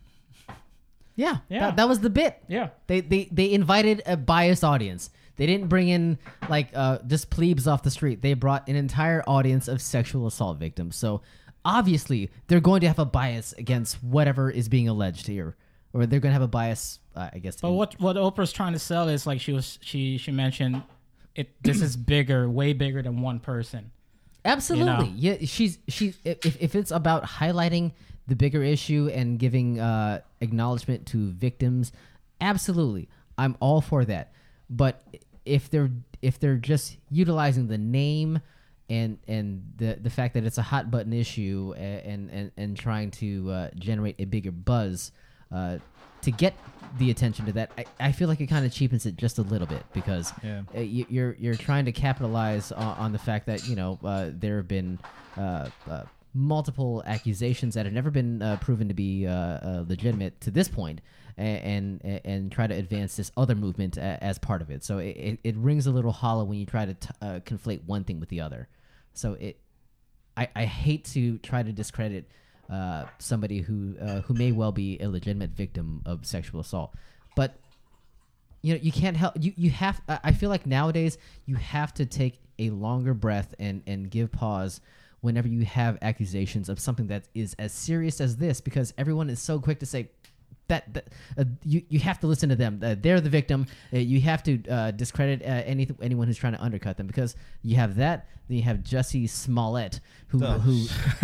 Yeah, Yeah. That, that was the bit. yeah. They, they they invited a biased audience. They didn't bring in like uh, just plebes off the street. They brought an entire audience of sexual assault victims. So obviously they're going to have a bias against whatever is being alleged here, or they're going to have a bias, uh, I guess. But in- what what Oprah's trying to sell is like she was she she mentioned it. This is bigger, way bigger than one person. Absolutely. You know? Yeah, she's she if if it's about highlighting the bigger issue and giving uh, acknowledgement to victims, absolutely. I'm all for that. But if they're if they're just utilizing the name and and the the fact that it's a hot button issue and and and trying to uh, generate a bigger buzz uh, to get the attention to that, I, I feel like it kind of cheapens it just a little bit because Yeah. uh, you, you're you're trying to capitalize on, on the fact that you know uh, there have been uh, uh, multiple accusations that have never been uh, proven to be uh, uh, legitimate to this point, and, and and try to advance this other movement a, as part of it. So it, it, it rings a little hollow when you try to t- uh, conflate one thing with the other. So it, I, I hate to try to discredit uh, somebody who uh, who may well be a legitimate victim of sexual assault, but you know you can't help you you have I I feel like nowadays you have to take a longer breath and and give pause whenever you have accusations of something that is as serious as this, because everyone is so quick to say that, that uh, you you have to listen to them. Uh, they're the victim. Uh, you have to uh, discredit uh, any anyone who's trying to undercut them, because you have that. Then you have Jussie Smollett, who Ugh. who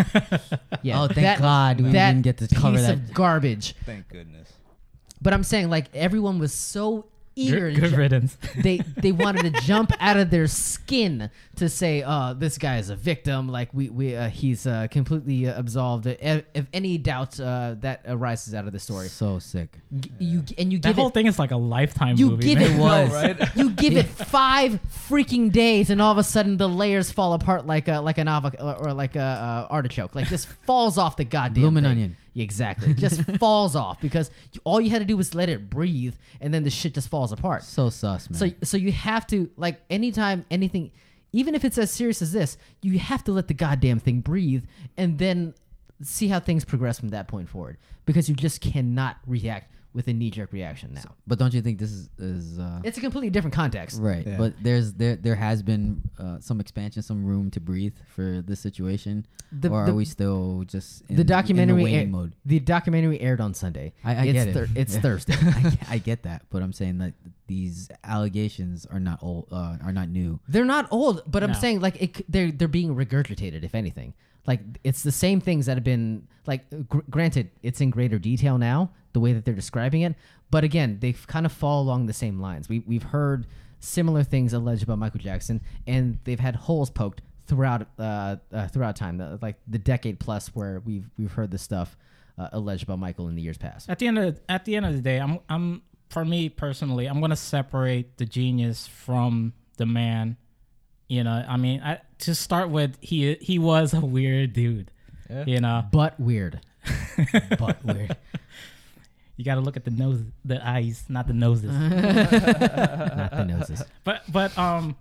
yeah. Oh, thank that- God we that didn't get to cover piece that. of garbage. Thank goodness. But I'm saying, like, everyone was so eager. Good, to good ju- riddance. they they wanted to jump out of their skin to say, "Oh, this guy is a victim. Like we we uh, he's uh, completely uh, absolved of, of any doubt uh, that arises out of the story." So sick. G- You and you That give whole it thing is like a lifetime you movie. give man. it was. right? you give it five freaking days, and all of a sudden the layers fall apart like a like an avocado or like a uh, artichoke. Like just falls off the goddamn Bloomin' thing. onion. Exactly, just falls off because you, all you had to do was let it breathe, and then the shit just falls apart. So sus, man. So so you have to, like, anytime anything, even if it's as serious as this, you have to let the goddamn thing breathe and then see how things progress from that point forward, because you just cannot react with a knee-jerk reaction now. but don't you think this is is uh, It's a completely different context. right? Yeah. But there's there there has been uh, some expansion, some room to breathe for this situation, The- or the- are we still just in, The documentary in the waiting air- mode? the documentary aired on Sunday. I, I it's get it. Thur- it's Yeah. Thursday. I, I get that, but I'm saying that these allegations are not old, uh, are not new. They're not old, but I'm No. saying, like, it, c- they're they're being regurgitated, if anything. Like, it's the same things that have been, like, gr- granted, it's in greater detail now, the way that they're describing it. But again, they kind of fall along the same lines. We, we've heard similar things alleged about Michael Jackson, and they've had holes poked throughout uh, uh, throughout time, the, like the decade plus where we've we've heard this stuff uh, alleged about Michael in the years past. At the end of at the end of the day, I'm I'm for me personally, I'm gonna separate the genius from the man. You know, I mean, I, to start with, he he was a weird dude. Yeah. You know, But weird. But weird. you got to look at the nose, the eyes, not the noses. Not the noses. But but um,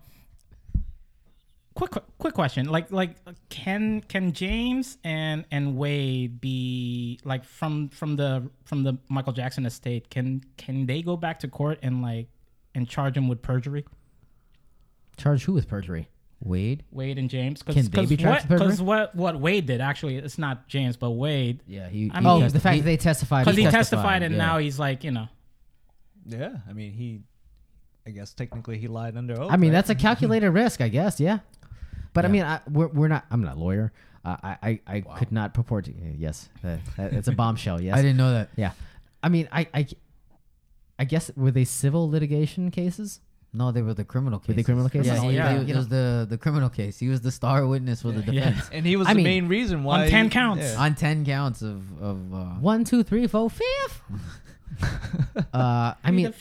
quick quick question. Like like can can James and and Wade be like from from the from the Michael Jackson estate? Can can they go back to court and like and charge him with perjury? Charge who with perjury? Wade. Wade and James. Cause, Can they 'cause be charged what, with perjury? Because what what Wade did actually, it's not James, but Wade. Yeah, he. I he mean- Oh, testi- the fact he- that they testified. Because he testified, testified, and yeah. now he's like, you know. Yeah, I mean he, I guess technically he lied under oath. I mean, right? that's a calculated risk, I guess. Yeah, but I Yeah. mean, I, we're, we're not. I'm not a lawyer. Uh, I I, I could not purport to. Yes, uh, that- it's a bombshell. Yes, I didn't know that. Yeah, I mean, I I, I guess were they civil litigation cases? No, they were the criminal case. Were they criminal cases? Yeah, Oh, he, yeah. he- it was the the criminal case. He was the star witness for the Yeah. defense and he was I the mean, main reason why on ten he- counts. yeah. on ten counts of of. Uh, One, two, three, four, fifth. uh, I mean,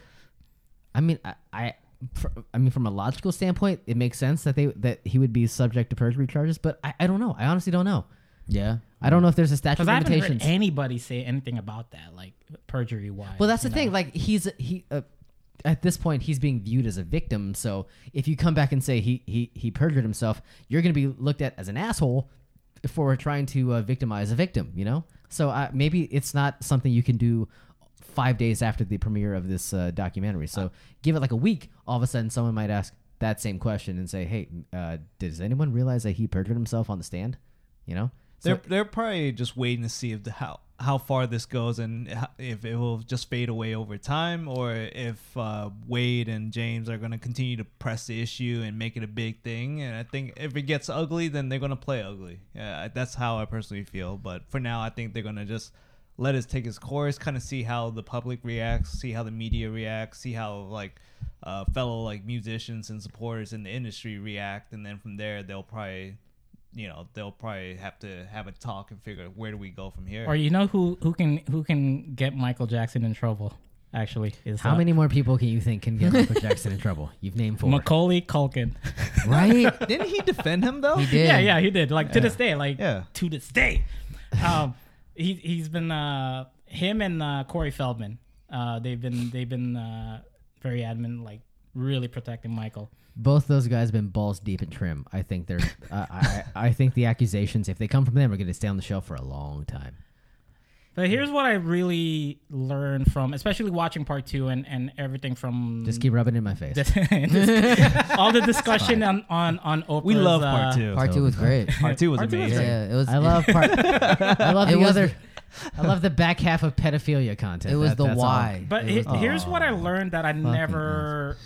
I mean, I, I, fr- I mean, from a logical standpoint, it makes sense that they that he would be subject to perjury charges. But I, I don't know. I honestly don't know. yeah. I don't know if there's a statute Because of I haven't heard limitations. anybody say anything about that, like perjury wise. Well, that's the you thing. know? Like he's he uh, at this point he's being viewed as a victim. So if you come back and say he he he perjured himself, you're going to be looked at as an asshole for trying to uh, victimize a victim. You know. So uh, maybe it's not something you can do five days after the premiere of this uh, documentary. So give it like a week. All of a sudden, someone might ask that same question and say, "Hey, uh, does anyone realize that he perjured himself on the stand?" You know. So, They're they're probably just waiting to see if the how how far this goes and ho- if it will just fade away over time, or if uh, Wade and James are going to continue to press the issue and make it a big thing. And I think if it gets ugly, then they're going to play ugly. Yeah, that's how I personally feel. But for now, I think they're going to just let it take its course, kind of see how the public reacts, see how the media reacts, see how like uh, fellow like musicians and supporters in the industry react, and then from there they'll probably. You know, they'll probably have to have a talk and figure out where do we go from here. or you know who who can who can get Michael Jackson in trouble? Actually, is how uh, many more people can you think can get Michael Jackson in trouble? You've named four, Macaulay Culkin. right? Didn't he defend him though? He did. Yeah, yeah, he did. Like to this day, like Yeah. to this day, um, he he's been uh, him and uh, Corey Feldman. Uh, they've been they've been uh, very adamant, like really protecting Michael. Both those guys have been balls deep in trim. I think they're. uh, I, I think the accusations, if they come from them, are going to stay on the shelf for a long time. But here's what I really learned from, especially watching part two and, and everything from Just keep rubbing it in my face. all the discussion on on on Oprah's, We love uh, part two. Part two was great. Part two was Part two was amazing. great. Yeah, it was. I love part. I love It the was other. I love the back half of pedophilia content. It was That- the that's all. why. But It he- was- here's what I learned that I Fucking never,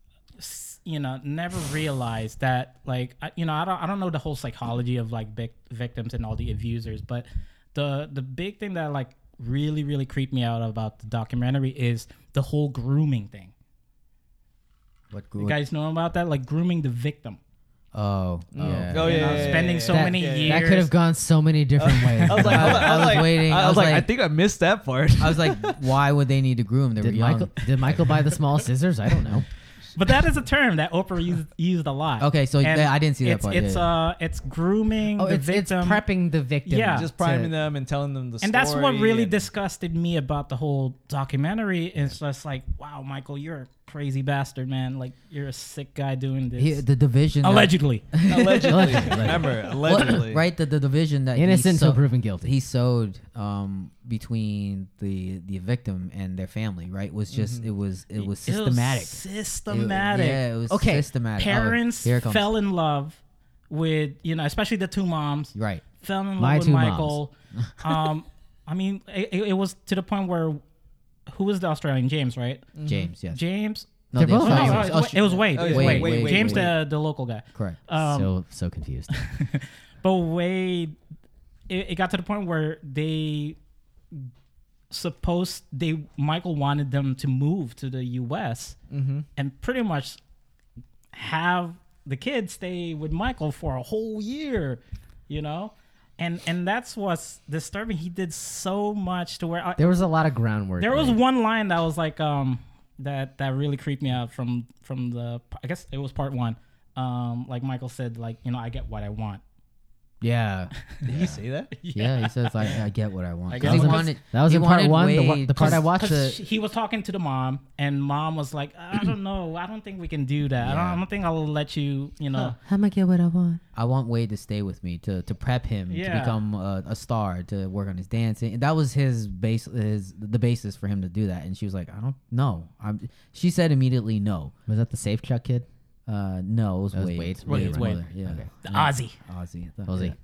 s- you know, never realized that like I, you know I don't I don't know the whole psychology of like vic- victims and all the abusers, but the the big thing that like really really creeped me out about the documentary is the whole grooming thing. What grew You guys know about that? Like grooming the victim. Oh, yeah. Oh, You yeah, know, yeah, spending yeah, so yeah. many Yeah, yeah. years. That could have gone so many different ways. I was like, I was, I I was was like, waiting. I I was was like, I like- think I missed that part. I was like, why would they need to groom? They were did young. Michael? Did Michael buy the small scissors? I don't know. But that is a term that Oprah used, used a lot. Okay, so And yeah, I didn't see that it's, part, It's yeah. uh, it's grooming Oh, the it's, it's victim. prepping the victim. Yeah. Just to- priming them and telling them the story. And that's what really and- disgusted me about the whole documentary. It's just like, wow, Michael, you're a crazy bastard, man. Like, you're a sick guy doing this. He, the division. that- Allegedly. allegedly. Allegedly. Remember, Well, allegedly. right? The, the division that he Innocent so- until proven guilty. He sowed um, between the the victim and their family. Right? Was just it was it was systematic. It was systematic. It- yeah, it was Okay, systematic. Oh, Parents here it comes. fell in love with, you know, especially the two moms. Right. Fell in love My with two Michael. um, I mean, it, it was to the point where who was the Australian? James, right? James. Yes. James. No, They're the both No, Australian no, Australian. it was, it was Wade. Oh, It was yeah, Wade. Wade, Wade, James, Wade. the the local guy. Correct. Um, so so confused. But Wade, it, it got to the point where they supposed they Michael wanted them to move to the U S Mm-hmm. and pretty much have the kids stay with Michael for a whole year, you know, and and that's what's disturbing. He did so much to where I, There was a lot of groundwork. there was laid. one line that was like um that that really creeped me out from from the I guess it was part one. Um, like Michael said, like, you know, I get what I want. Yeah, Did he say that? yeah. He says, "I, I get what I want." I 'Cause guess he because- wanted. That was he in part wanted one. The, Wade one- the part I to- watched. Because The, he was talking to the mom, and mom was like, "I don't know. I don't think we can do that. I, don't, I don't think I'll let you. You know." I'm gonna get what I want. I want Wade to stay with me to to prep him to Yeah. become a, a star, to work on his dancing. And that was his base, his the basis for him to do that. And she was like, "I don't know." I'm. She said immediately no. Was that the Safe Chuck kid? Uh, no, it was That was Wade. Wade. Wade, Wade's Wade. mother, Yeah. Okay. The Ozzy. Ozzy. Ozzy. Yeah.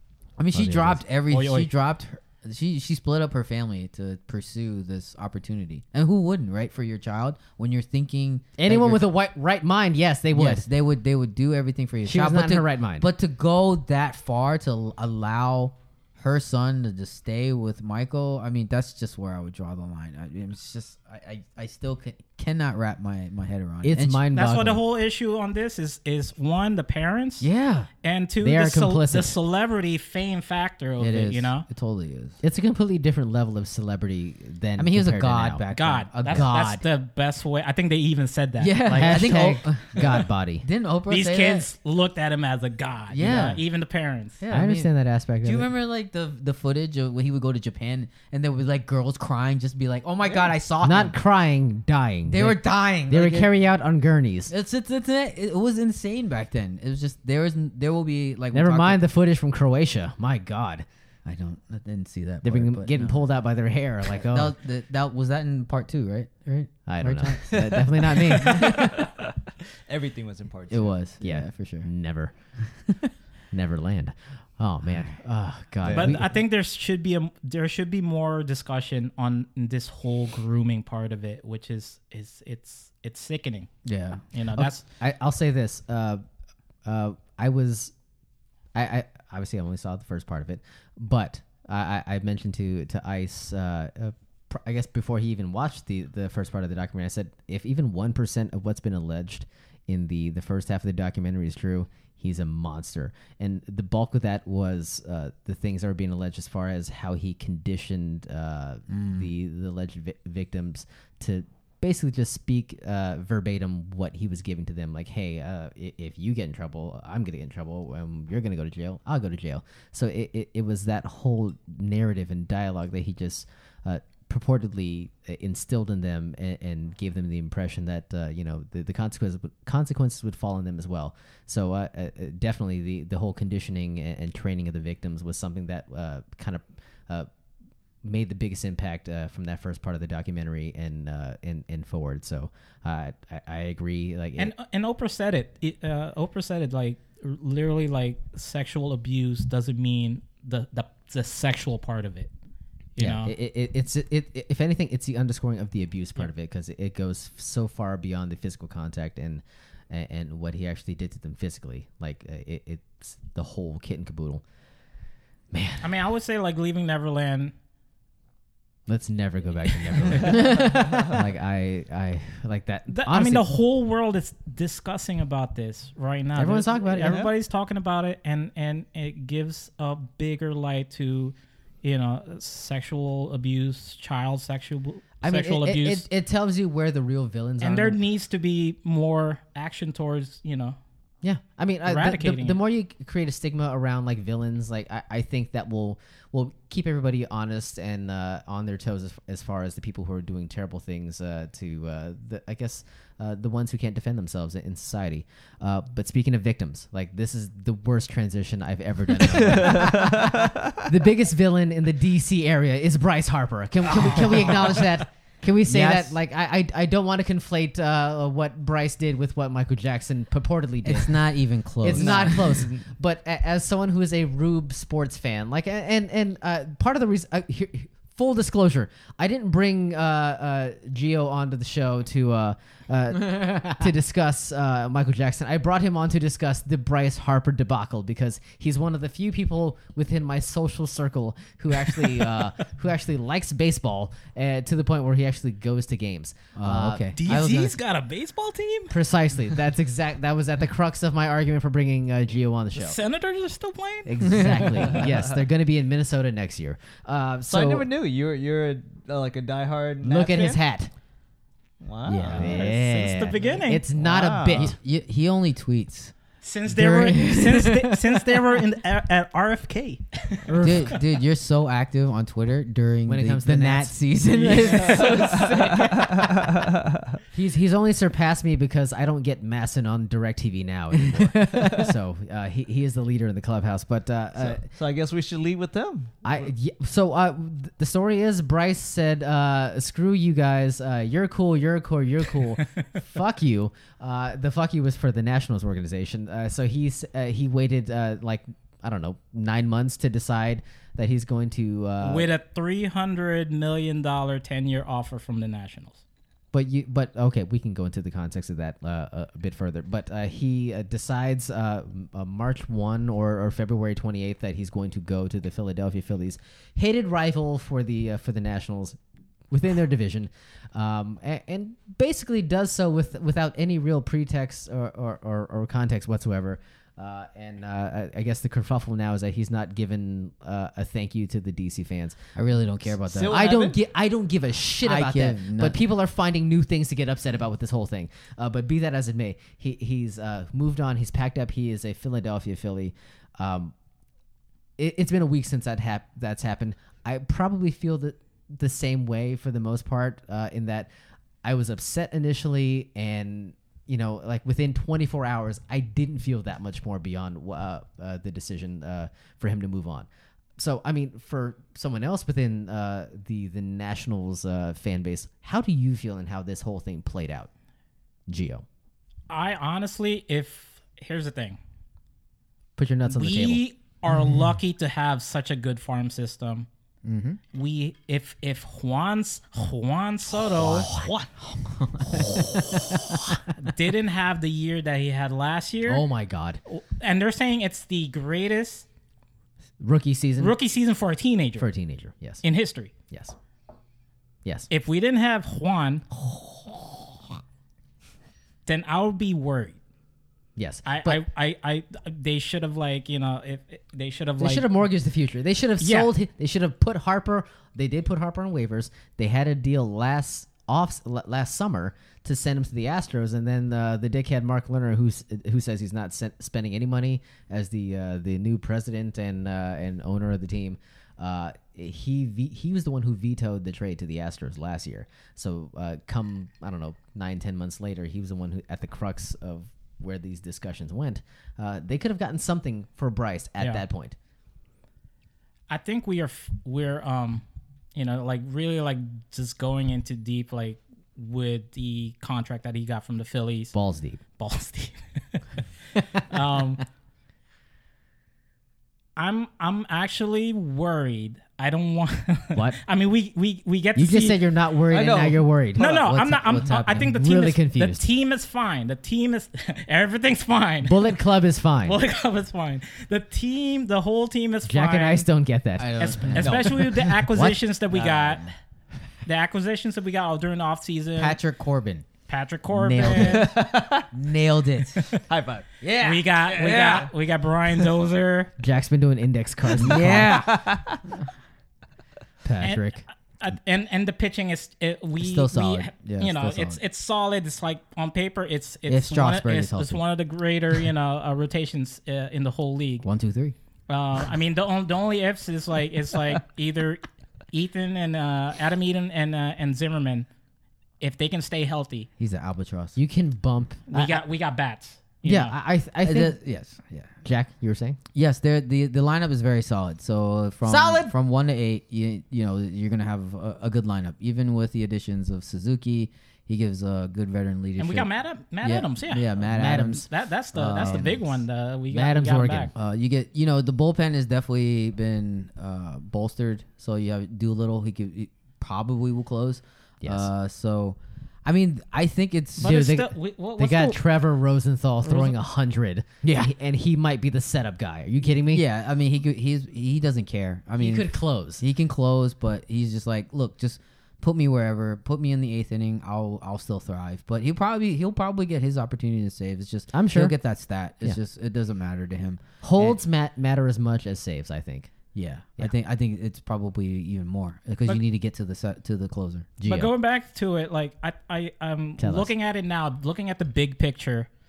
I mean, she Ozzy, dropped every. Oi, oi. She dropped. Her, she she split up her family to pursue this opportunity. And who wouldn't, right? For your child, when you're thinking that Anyone you're- with a white, right mind, yes, they would. Yes, they would. They would do everything for your She child. was not but in to, her right mind. But to go that far to l- allow her son to just stay with Michael, I mean, that's just where I would draw the line. I, it's just, I, I, I still can, cannot wrap my, my head around it. It's And she- mind That's what the boggling. whole issue on this is. Is one, the parents, Yeah, and two, They the, are complicit. the celebrity fame factor of it it. is. You know, it totally is. It's a completely different level of celebrity than. I mean, he was a compared to god now. back God, then. A that's, god. that's the best way. I think they even said that. Yeah. like, I think Hashtag O- God body. Didn't Oprah these say kids looked at him as a god. you Yeah. know, even the parents. that? Yeah, I mean, understand that aspect. Do you of it. remember like the the footage of when he would go to Japan and there was like girls crying, just be like, "Oh my god, I saw him." Not crying, dying. They were dying. They were Like, it- carrying out on gurneys. It's, it's it's it, it was insane back then. It was just there was there will be like we Never talked mind the footage from Croatia. My God, I don't I didn't see that. they're part, being, but getting no. pulled out by their hair. Like, oh, That, was- that, that was that in part two, right? Right. I don't Right, know. John? That- definitely not me. Everything was in part It two. was. Yeah. Yeah, for sure. Never, never land. Oh man. Oh God. But We- I think there should be a there should be more discussion on this whole grooming part of it, which is is it's it's sickening. Yeah. You know, Okay, that's I, I'll say this. Uh, uh, I was, I, I obviously I only saw the first part of it, but I, I I mentioned to to Ice, uh, uh, pr- I guess before he even watched the the first part of the documentary, I said if even one percent of what's been alleged in the the first half of the documentary is true, he's a monster. And the bulk of that was uh, the things that were being alleged as far as how he conditioned uh, the the alleged vi- victims to basically just speak uh, verbatim what he was giving to them. Like, hey, uh, i- if you get in trouble, I'm going to get in trouble. Um, you're going to go to jail. I'll go to jail. So it, it, it was that whole narrative and dialogue that he just uh, purportedly uh, instilled in them and, and gave them the impression that, uh, you know, the, the consequences, would- consequences would fall on them as well. So uh, uh, uh, definitely the, the whole conditioning and, and training of the victims was something that uh, kind of uh, made the biggest impact uh, from that first part of the documentary and uh, and, and forward. So uh, I, I agree. Like, and it, and Oprah said it. it uh, Oprah said it like r- literally like sexual abuse doesn't mean the the, the sexual part of it. You yeah, know, it, it, it's it, it, if anything, it's the underscoring of the abuse part of it because it, it goes so far beyond the physical contact and and, and what he actually did to them physically. Like uh, it, it's the whole kit and caboodle. Man, I mean, I would say like Leaving Neverland. let's never go back to Neverland. like I I like that. The, I mean, Honestly, the whole world is discussing about this right now. Everyone's There's- talking about it, yeah. Everybody's talking about it, and and it gives a bigger light to, you know, sexual abuse, child sexual I mean, sexual it, it- abuse, It, it tells you where the real villains are. and there in the- needs to be more action towards, you know. Yeah, I mean, uh, the, the, Eradicating the it. more you create a stigma around like villains, like I, I think that will will keep everybody honest and uh, on their toes as, as far as the people who are doing terrible things uh, to uh, the I guess uh, the ones who can't defend themselves in society. Uh, but speaking of victims, like this is the worst transition I've ever done. The biggest villain in the D C area is Bryce Harper. Can, can we can we acknowledge that? Can we say Yes. that? Like, I, I I don't want to conflate uh, what Bryce did with what Michael Jackson purportedly did. It's not even close. It's not close. But a, as someone who is a Rube sports fan, like, and and uh, part of the reason, uh, here, full disclosure, I didn't bring uh, uh, Gio onto the show to uh, uh, to discuss uh, Michael Jackson. I brought him on to discuss the Bryce Harper debacle because he's one of the few people within my social circle who actually uh, who actually likes baseball uh, to the point where he actually goes to games. Oh, okay. I was gonna- D C's got a baseball team. Precisely. That's exact. That was at the crux of my argument for bringing uh, Gio on the show. The Senators are still playing. Exactly. Yes, they're going to be in Minnesota next year. Uh, so So, I never knew you're you're a, uh, like a diehard. look Nats at his fan? hat. Wow. Yeah. Yeah. Since the beginning. It's not Wow. a bit. He, he only tweets. since they were During- since they, since they were in at, at R F K. dude, dude, you're so active on Twitter during When it the, comes to the the Nat Nats. season. He's he's only surpassed me because I don't get Masson on DirecTV now anymore. so uh, he he is the leader in the clubhouse. But uh, uh, So, so I guess we should lead with them. I yeah, so uh, th- the story is Bryce said, uh, "Screw you guys. Uh, you're cool. You're cool. You're cool. Fuck you." Uh, the fuck you was for the Nationals organization. Uh, so he's uh, he waited uh, like I don't know nine months to decide that he's going to uh, With a three hundred million dollar ten year offer from the Nationals. But you, but okay, we can go into the context of that uh, a bit further. But uh, he uh, decides uh, m- uh, March first or, or February twenty-eighth that he's going to go to the Philadelphia Phillies, hated rival for the uh, for the Nationals within their division, um, and, and basically does so with without any real pretext or or, or, or context whatsoever. Uh, and uh, I I guess the kerfuffle now is that he's not given uh, a thank you to the D C fans. I really don't care about that. Still I don't haven't? get. I don't give a shit I about give that. none- But people are finding new things to get upset about with this whole thing. Uh, but be that as it may, he he's uh, moved on. He's packed up. He is a Philadelphia Philly. Um, it, it's been a week since that hap- that's happened. I probably feel that the same way for the most part. Uh, in that, I was upset initially, and you know, like within twenty-four hours, I didn't feel that much more beyond uh, uh, the decision uh, for him to move on. So, I mean, for someone else within uh, the the Nationals uh, fan base, how do you feel and how this whole thing played out, Gio? I honestly, if here's the thing, Put your nuts on the table. we are lucky to have such a good farm system. Mm-hmm. We if if Juan's Juan Soto didn't have the year that he had last year, Oh my God, and they're saying it's the greatest rookie season rookie season for a teenager for a teenager. Yes, in history. yes, yes. If we didn't have Juan, then I would be worried. Yes, I, but I, I, I, they should have like you know if they should have they like should have mortgaged the future. They should have Yeah. sold. hi- They should have put Harper. They did put Harper on waivers. They had a deal last off l- last summer to send him to the Astros, and then uh, the dickhead Mark Lerner, who's who says he's not sen- spending any money as the uh, the new president and uh, and owner of the team. Uh, he ve- he was the one who vetoed the trade to the Astros last year. So uh, come I don't know nine ten months later, he was the one who at the crux of where these discussions went. Uh, they could have gotten something for Bryce at Yeah. that point. I think we are f- we're um you know like really like just going into deep like with the contract that he got from the Phillies. Balls deep. Balls deep. um, I'm I'm actually worried. I don't want. What? I mean, we we we get. You to just see, said you're not worried, I and know. now you're worried. No, no, What's I'm not. hap- I'm, what's I happening? think the team Really is confused. The team is fine. The team is everything's fine. Bullet Club is fine. Bullet Club is fine. The team, the whole team is Jack fine. and Ice don't get that. I don't- Es- no. especially with the acquisitions that we got. The acquisitions that we got during the offseason. Patrick Corbin Patrick Corbin. Nailed nailed it. High five. Yeah, We got we Yeah. got we got Brian Dozer. Jack's been doing index cards. in the car. yeah. Patrick. Uh, and and the pitching is it, we It's still we- solid. Yeah, you it's know still it's solid. it's solid. It's like on paper it's it's If one of, Strasburg is it's, it's healthy. one of the greater you know uh, rotations uh, in the whole league. One, two, three. Uh, I mean the on, the only ifs is like it's like either Ethan and uh, Adam Eden and uh, and Zimmerman, if they can stay healthy. He's an albatross. You can bump. We I- got we got bats. you yeah, know. I, I I Uh, think the- yes, yeah. Jack, you were saying Yes, they're, the the lineup is very solid. So from Solid? from one to eight, you you know you're gonna have a, a good lineup. Even with the additions of Suzuki, he gives a good veteran leadership. And we got Matt Ad- Matt Yeah, Adams. Yeah, yeah, Matt Matt Adams. That that's the that's the Um, big one. The, we got, Adams we got Oregon. back. Uh, you get you know the bullpen has definitely been uh, bolstered. So you have Doolittle. He could he probably will close. Yes. Uh, so, I mean, I think it's But Dude, it's they- still, we, what, they what's got the- Trevor Rosenthal throwing a hundred. Yeah. and he, and he might be the setup guy. Are you kidding me? yeah. I mean, he could he's he doesn't care. I mean, he could close. He can close, but he's just like, look, just put me wherever, put me in the eighth inning, I'll I'll still thrive. But he'll probably he'll probably get his opportunity to save. It's just I'm sure. he'll get that stat. It's Yeah. just it doesn't matter to him. Holds mat matter as much as saves. I think. Yeah, Yeah. I think I think it's probably even more because But- you need to get to the set to the closer. Gio. But going back to it, like I, I, I'm Tell us. looking at it now, looking at the big picture.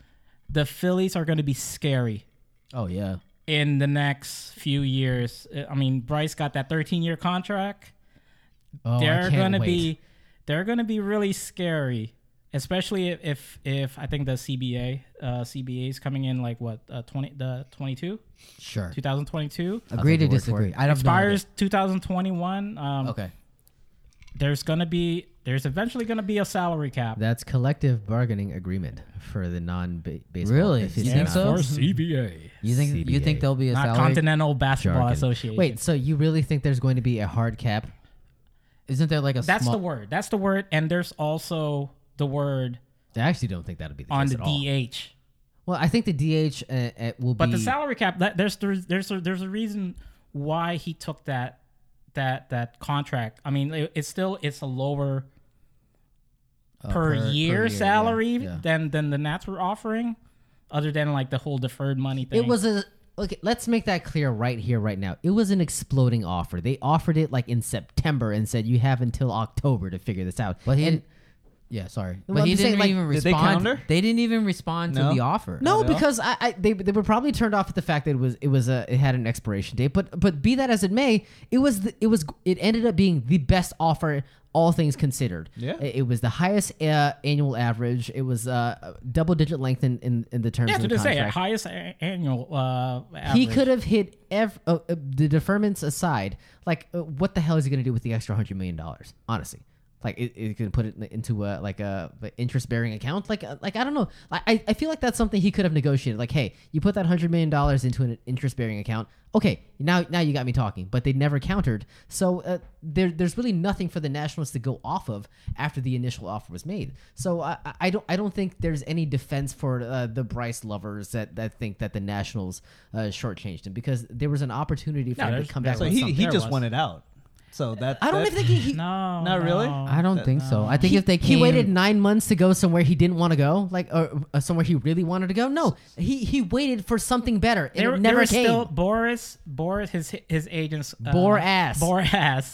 the Phillies are going to be scary Oh yeah. in the next few years. I mean, Bryce got that thirteen-year contract. Oh, I they're can't gonna wait. be they're gonna be really scary, especially if if, if I think the C B A uh, C B A is coming in like what uh, twenty the twenty-two Sure. twenty twenty-two Agree to take your word for disagree. it. I don't expires twenty twenty-one. Um, know. Okay. There's gonna be there's eventually gonna be a salary cap. That's collective bargaining agreement for the non-baseball. Really? aficionados. You think so? For C B A, You think C B you A. think there'll be a not salary? Continental Basketball Jargon. Association. Wait, so you really think there's going to be a hard cap? Isn't there like a that's small? the word. That's the word, and there's also the word I actually don't think that'll be the on case the at all. D H. Well, I think the D H uh, uh, will But be. the salary cap, that, there's there's there's a, there's a reason why he took that that that contract. I mean, it, it's still it's a lower uh, per, year yeah, salary yeah. than than the Nats were offering, other than like the whole deferred money thing. It was a. Okay, let's make that clear right here, right now. It was an exploding offer. They offered it like in September and said you have until October to figure this out. But he and didn't- Yeah, sorry. Well, But I'm he just saying, didn't like- even Did they respond. counter? They didn't even respond No? to the offer. no, Not at all? because I, I they, they were probably turned off at the fact that it was it was a it had an expiration date. But but be that as it may, it was the, it was it ended up being the best offer, all things considered. Yeah. it, it was the highest uh, annual average. It was uh, double digit length in, in, in the terms yeah, of to the just say contract. highest a- annual. Uh, He average. could have hit ev- uh, uh, the deferments aside. Like, uh, what the hell is he going to do with the extra hundred million dollars? Honestly, like, it, it can put it into a like a, interest bearing account. Like, uh, like I don't know. I I feel like that's something he could have negotiated. Like, hey, you put that hundred million dollars into an interest bearing account. Okay, now now you got me talking. But they never countered. So uh, there there's really nothing for the Nationals to go off of after the initial offer was made. So I I- I don't I don't think there's any defense for uh, the Bryce lovers that, that think that the Nationals uh, shortchanged him, because there was an opportunity for No, him to there's- come back. So with he, something. he There just was. wanted out. So that I don't that, even think he. he No, Not really? no. I don't think so. I think he, if they he came, waited nine months to go somewhere he didn't want to go, like or uh, somewhere he really wanted to go. No, he he waited for something better, and There, it there never was came. still Boris, Boris, his his agents, uh, Bore ass. bore ass.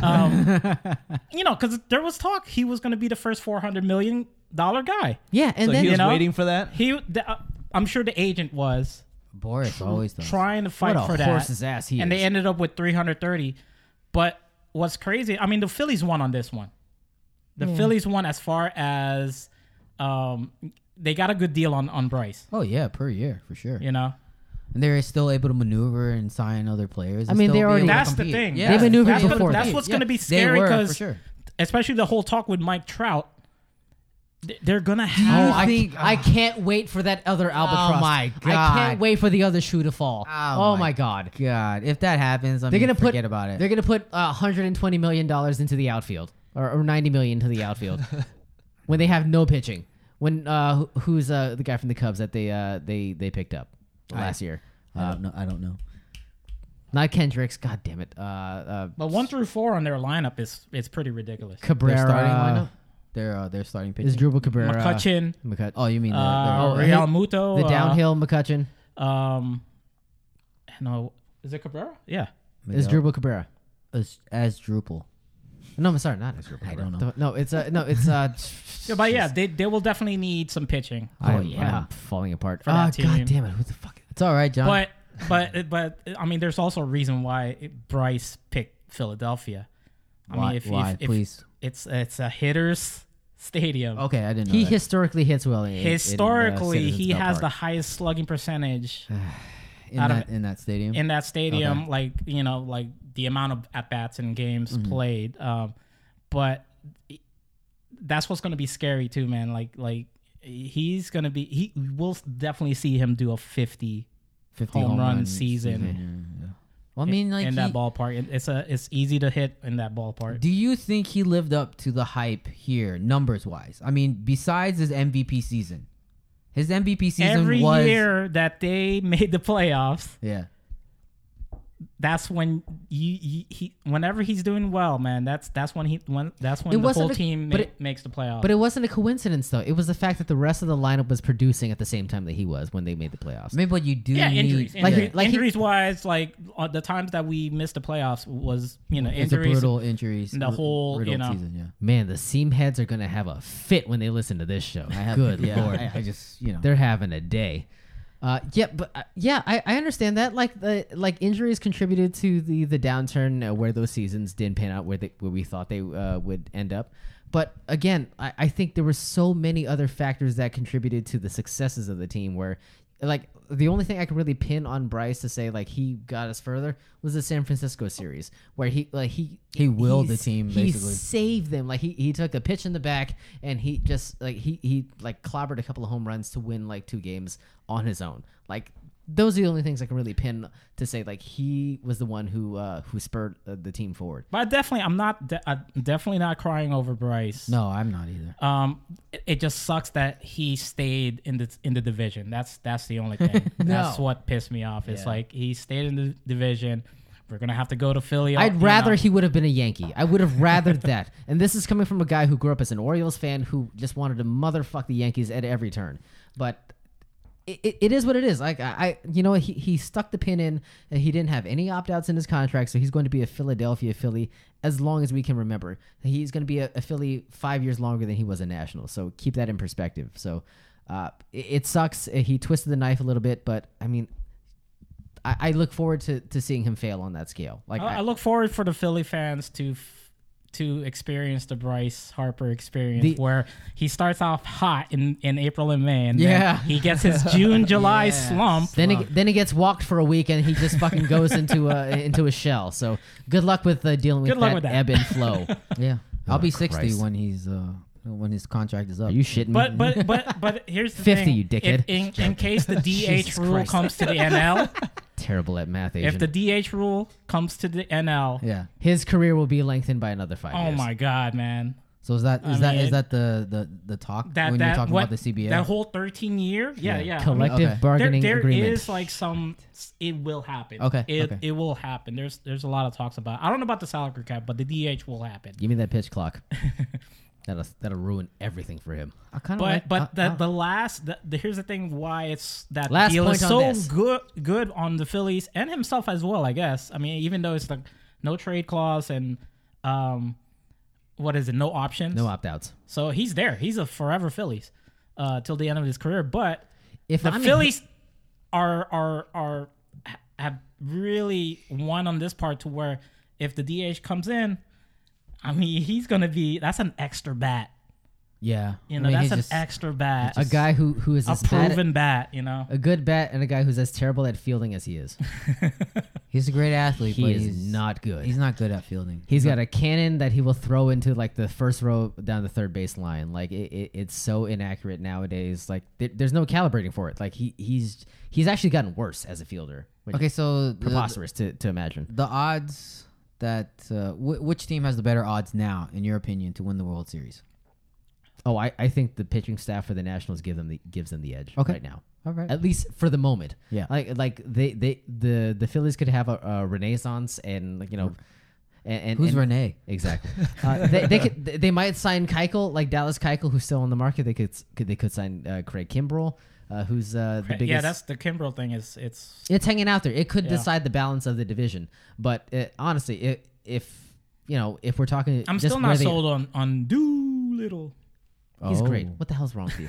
Um, you know, because there was talk he was going to be the first four hundred million dollar guy. yeah, and so then he was you know, waiting for that. He, the, uh, I'm sure the agent was Boris always does. trying to fight what a for that, horse's ass he and is. they ended up with three hundred thirty. But what's crazy? I mean, the Phillies won on this one. The Phillies won as far as um, they got a good deal on on Bryce. Oh yeah, per year for sure. You know, And they're still able to maneuver and sign other players. I and mean, still they be already- able to that's the compete. thing. Yeah, They maneuvered that's, before. That's Yeah. what's Yeah, going to be they scary were, for because, sure. especially the whole talk with Mike Trout, th- they're gonna Oh, have. I, think- I can't wait for that other albatross. my I God. can't wait for the other shoe to fall. Oh Oh, my my god. God, if that happens, I They're mean, gonna put forget about it. They're gonna put uh, one hundred twenty million dollars into the outfield, or, or ninety million into the outfield, when they have no pitching. When uh, who- who's uh, the guy from the Cubs that they uh, they they picked up last year? I Uh, don't know. I don't know. not Kendricks. God damn it. Uh, uh, But one through four on their lineup is it's pretty ridiculous. Cabrera. Their starting lineup. Their uh, their starting pitching. Is Drupal Cabrera. McCutcheon, McCut- Oh, you mean the, uh, the- oh, Real he- Muto, the uh, downhill McCutcheon Um, no, is it Cabrera? Yeah. is Miguel? Drupal Cabrera. as, as Drupal? No, I'm sorry, not as Drupal. I Cabrera. don't know. No, it's uh, no, it's uh. Yeah, but yeah, they they will definitely need some pitching. Oh I- yeah, I'm falling apart. For that Ah, team. God damn it! Who the fuck? It's all right, John. But but but I mean, there's also a reason why Bryce picked Philadelphia. I why? mean, if, why? if, if Please. it's it's a hitter's stadium. Okay, I didn't know He that. historically hits well. In, in, uh, Historically, Citizens he Bell has the Park. highest slugging percentage in out of that in that stadium. in that stadium. Okay. Like you know, like the amount of at bats and games Mm-hmm. played. Um, but that's what's going to be scary too, man. Like like he's going to be. He we'll definitely see him do a fifty fifty home home, run run season. Yeah, yeah. Well, I mean, like in he- that ballpark, It- it's a it's easy to hit in that ballpark. Do you think he lived up to the hype here, numbers wise? I mean, besides his M V P season, his M V P season Every was year that they made the playoffs, yeah. that's when you, you he whenever he's doing well, man. That's that's when he when that's when It the wasn't whole a- team but ma- it- makes the playoffs. But it wasn't a coincidence, though. It was the fact that the rest of the lineup was producing at the same time that he was when they made the playoffs. Maybe what you do yeah, need, injuries. Like- injuries, like he- injuries wise, like uh, the times that we missed the playoffs was you know it's a injuries. brutal injuries. the br- whole, brutal you know. season. Yeah, Man, the seam heads are gonna have a fit when they listen to this show. I have. Good yeah, lord, I, I just you know. they're having a day. Uh, yeah, but uh, yeah, I, I understand that. Like the like injuries contributed to the the downturn uh, where those seasons didn't pan out where they where we thought they uh, would end up. But again, I, I think there were so many other factors that contributed to the successes of the team. Where, like, the only thing I could really pin on Bryce to say like he got us further was the San Francisco series, where he like he He willed the s- team, He basically. saved them. Like he, he took a pitch in the back and he just like he he like clobbered a couple of home runs to win like two games on his own. Like those are the only things I can really pin to say like he was the one who uh, who spurred uh, the team forward. But definitely, I'm not. De- I'm definitely not crying over Bryce. No, I'm not either. Um, it, it just sucks that he stayed in the in the division. That's that's the only thing. That's what pissed me off. It's Yeah. like he stayed in the division. We're gonna have to go to Philly. I'd you rather know. he would have been a Yankee. I would have rathered that. And this is coming from a guy who grew up as an Orioles fan who just wanted to motherfuck the Yankees at every turn. But it, it, it is what it is. Like I, I you know, he, he stuck the pin in and he didn't have any opt-outs in his contract, so he's going to be a Philadelphia Philly as long as we can remember. He's going to be a, a Philly five years longer than he was a National. So keep that in perspective. So uh, it, it sucks. He twisted the knife a little bit, but I mean, I, I look forward to, to seeing him fail on that scale. Like I, I look forward for the Philly fans to f- to experience the Bryce Harper experience, The- where he starts off hot in, in April and May, and Yeah. then he gets his June July Yes. slump. Then he, then he gets walked for a week and he just fucking goes into a into a shell. So good luck with uh, dealing with Good luck that, with that. ebb and flow. Yeah, I'll Oh, be sixty Christ. when he's uh when his contract is up. Are you shitting me? But but but but here's the fifty, thing. you dickhead. If, in, in case the D H Jesus rule Christ. comes to the N L, Terrible at math, Asian. if the D H rule comes to the N L, Yeah. His career will be lengthened by another five oh years. my god, man. So is that is I that is mean, that the the the talk That when that you're talking what, about the C B A? that whole thirteen year, yeah, yeah. I mean, Collective Okay. there, bargaining there agreement. is like some it will happen. Okay, It okay. it will happen. There's there's a lot of talks about I don't know about the salary cap, but the D H will happen. Give me that pitch clock. that'll that'll ruin everything for him. I kind of But like, but I- the I- the last the, the here's the thing why it's that Last deal point is on so this. good good on the Phillies and himself as well, I guess. I mean, even though it's like no trade clause and um what is it, no options. No opt outs. So he's there. He's a forever Phillies uh till the end of his career. But If the I'm- Phillies are are are have really won on this part to where if the D H comes in, I mean he's gonna be that's an extra bat. yeah, You I know, mean, that's he's an just- extra bat. a guy who who is a as bad at- proven bat, you know. a good bat and a guy who's as terrible at fielding as he is. He's a great athlete, He but is he's not good. He's not good at fielding. He's got a cannon that he will throw into like the first row down the third base line. Like it, it, it's so inaccurate nowadays. Like there, there's no calibrating for it. Like he he's he's actually gotten worse as a fielder. Which Okay, is so the, preposterous to, to imagine. the odds that uh, wh- which team has the better odds now, in your opinion, to win the World Series? Oh, I, I think the pitching staff for the Nationals give them the gives them the edge Okay. right now. All right. At least for the moment. Yeah. Like like they, they the the Phillies could have a, a renaissance and like you know. And, and, Who's and- Renee? Exactly. uh, they, they could they might sign Keuchel, like Dallas Keuchel, who's still on the market. They could could they could sign uh, Craig Kimbrell, uh, who's uh, the biggest. Yeah, that's the Kimbrel thing. Is it's it's hanging out there. It could Yeah. decide the balance of the division, but uh honestly, it, if you know, if we're talking, I'm just still where not they- sold on on Doolittle. He's Oh. great. What the hell's wrong with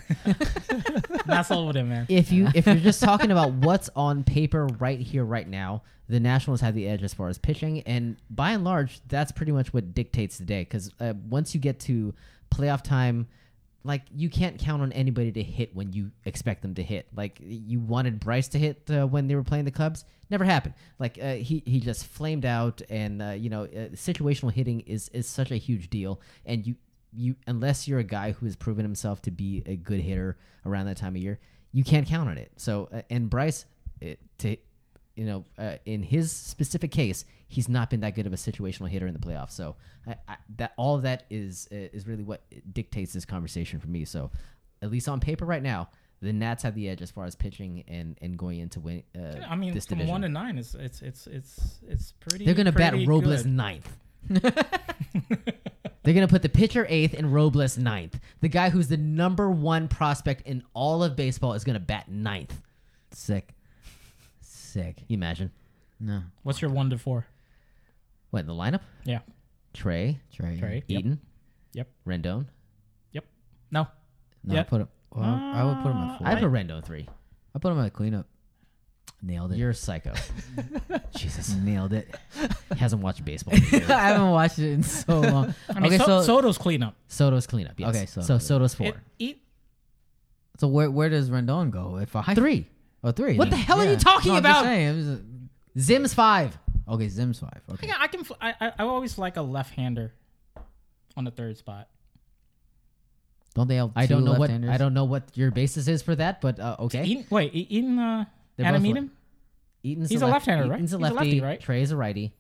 you? Not sold with him, man. if you if you're just talking about what's on paper right here right now, the Nationals have the edge as far as pitching, and by and large, that's pretty much what dictates the day. Because uh, once you get to playoff time, like you can't count on anybody to hit when you expect them to hit. Like you wanted Bryce to hit uh, when they were playing the Cubs, never happened. Like uh, he he just flamed out, and uh, you know uh, situational hitting is is such a huge deal, and you. You unless you're a guy who has proven himself to be a good hitter around that time of year, you can't count on it. So uh, and Bryce, it, to you know, uh, in his specific case, he's not been that good of a situational hitter in the playoffs. So I, I, that all of that is uh, is really what dictates this conversation for me. So at least on paper right now, the Nats have the edge as far as pitching and, and going into win. Uh, I mean, this from division. one to nine, it's it's it's it's it's pretty. They're gonna bat pretty Robles good. ninth. They're gonna put the pitcher eighth and Robles ninth. The guy who's the number one prospect in all of baseball is gonna bat ninth. Sick. Sick. Can you imagine? No. What's your one to four? What in the lineup? Yeah. Trey, Trey. Trey. Yep. Eaton, Yep. Rendon. Yep. No. No, I Yeah. put him. Well, I would put him at four. I put Rendon three. I put him at cleanup. Nailed it. You're a psycho. Jesus, nailed it. he hasn't watched baseball. in years. I haven't watched it in so long. I mean, okay, so, so Soto's cleanup. Soto's cleanup. Yes. Okay, so Soto. Soto's four. It, it, so where where does Rendon go? If I Three. oh three. What the hell are you talking no, I'm just about? saying, it was a- Zim's five. okay, Zim's five. I, Okay. can, I can. fl- I, I I always like a left-hander on the third spot. Don't they have I don't two know what left-handers? I don't know what your basis is for that, but uh, okay. Eaton, wait, E- Eaton. Uh, They're Adam both Eaton? Eaton's He's a a left- left-hander, right? Eaton's a He's a lefty, lefty, right? Trey's a righty.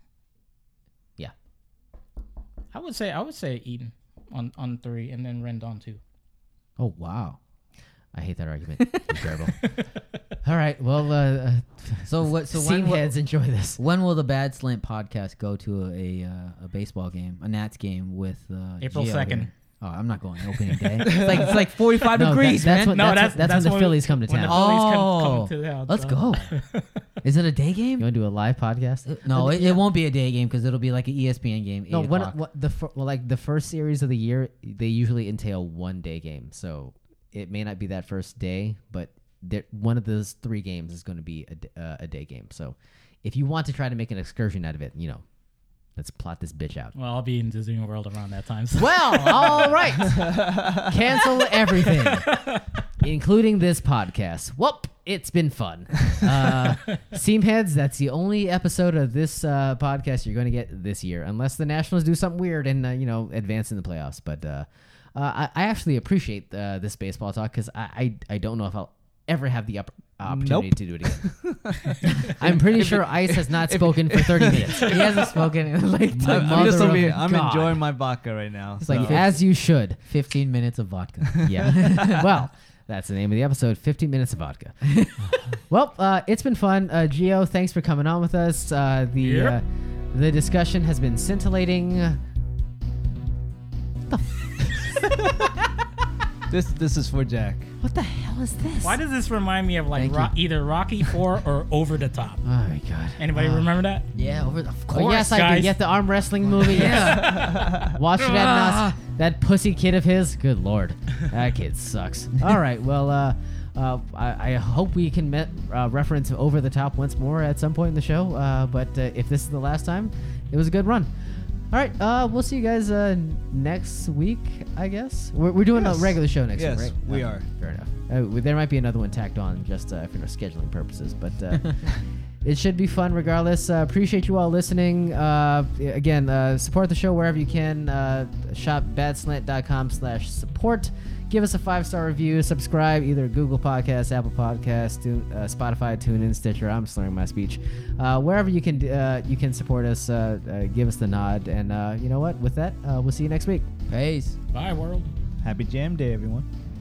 I would say I would say Eaton on on three, and then Rendon two. Oh wow. I hate that argument. It's terrible. All right. Well, uh, uh, So what? So seam when will, heads enjoy this. when will the Bad Slant podcast go to a uh, a baseball game, a Nats game with uh, April Gio second. here? Oh, I'm not going opening day. It's like it's like forty-five No, that- degrees, that's man. When, No, that's, that's- that's, that's when the when- Phillies come to when the town. Phillies come, Oh, come to the house. Let's uh, go. Is it a day You game? want to do a live podcast? No, it, it won't be a day game because it'll be like an E S P N game. No, eight what, o'clock. what the fir- well, like the first series of the year, they usually entail one day game. So it may not be that first day, but there, one of those three games is going to be a, d- uh, a day game. So if you want to try to make an excursion out of it, you know, let's plot this bitch out. Well, I'll be in Disney World around that time. So. Well, all right. Cancel everything, including this podcast. Whoop. It's been fun. Uh, Seamheads, that's the only episode of this uh, podcast you're going to get this year, unless the Nationals do something weird and, uh, you know, advance in the playoffs. But uh, uh, I, I actually appreciate uh, this baseball talk because I, I, I don't know if I'll ever have the up- opportunity Nope. to do it again. I'm pretty sure Ice has not spoken for thirty minutes. He hasn't spoken in like the I'm, I'm mother just of over here- I'm God. enjoying my vodka right now. It's so- like, as you should. fifteen minutes of vodka. Yeah. Well, that's the name of the episode, fifteen minutes of vodka. Well, uh, it's been fun. Uh, Gio, thanks for coming on with us. Uh, the Yep. uh, the discussion has been scintillating. this this is for Jack. What the hell is this? Why does this remind me of like Thank Ro- either Rocky Four or Over the Top? Oh, my God. Anybody Uh, remember that? Yeah, over the, of Oh, course. yes, I do. guys. Yes, the arm wrestling movie. Yes. Watch that, Nas, that pussy kid of his. Good Lord. That kid sucks. All right. Well, uh, uh, I, I hope we can met, uh, reference Over the Top once more at some point in the show. Uh, but uh, if this is the last time, it was a good run. All right. Uh, we'll see you guys uh, next week, I guess. We're, we're doing Yes. a regular show next Yes, week, right? we Uh, are. Fair enough. Uh, there might be another one tacked on just uh, for scheduling purposes. But uh, it should be fun regardless. Uh, appreciate you all listening. Uh, again, uh, support the show wherever you can. Uh, shop badslant.com slash support. Give us a five-star review. Subscribe either Google Podcasts, Apple Podcasts, Tune, uh, Spotify, TuneIn, Stitcher. I'm slurring my speech. Uh, wherever you can uh, you can support us, uh, uh, give us the nod. And uh, you know what? With that, uh, we'll see you next week. Peace. Bye, world. Happy Jam Day, everyone.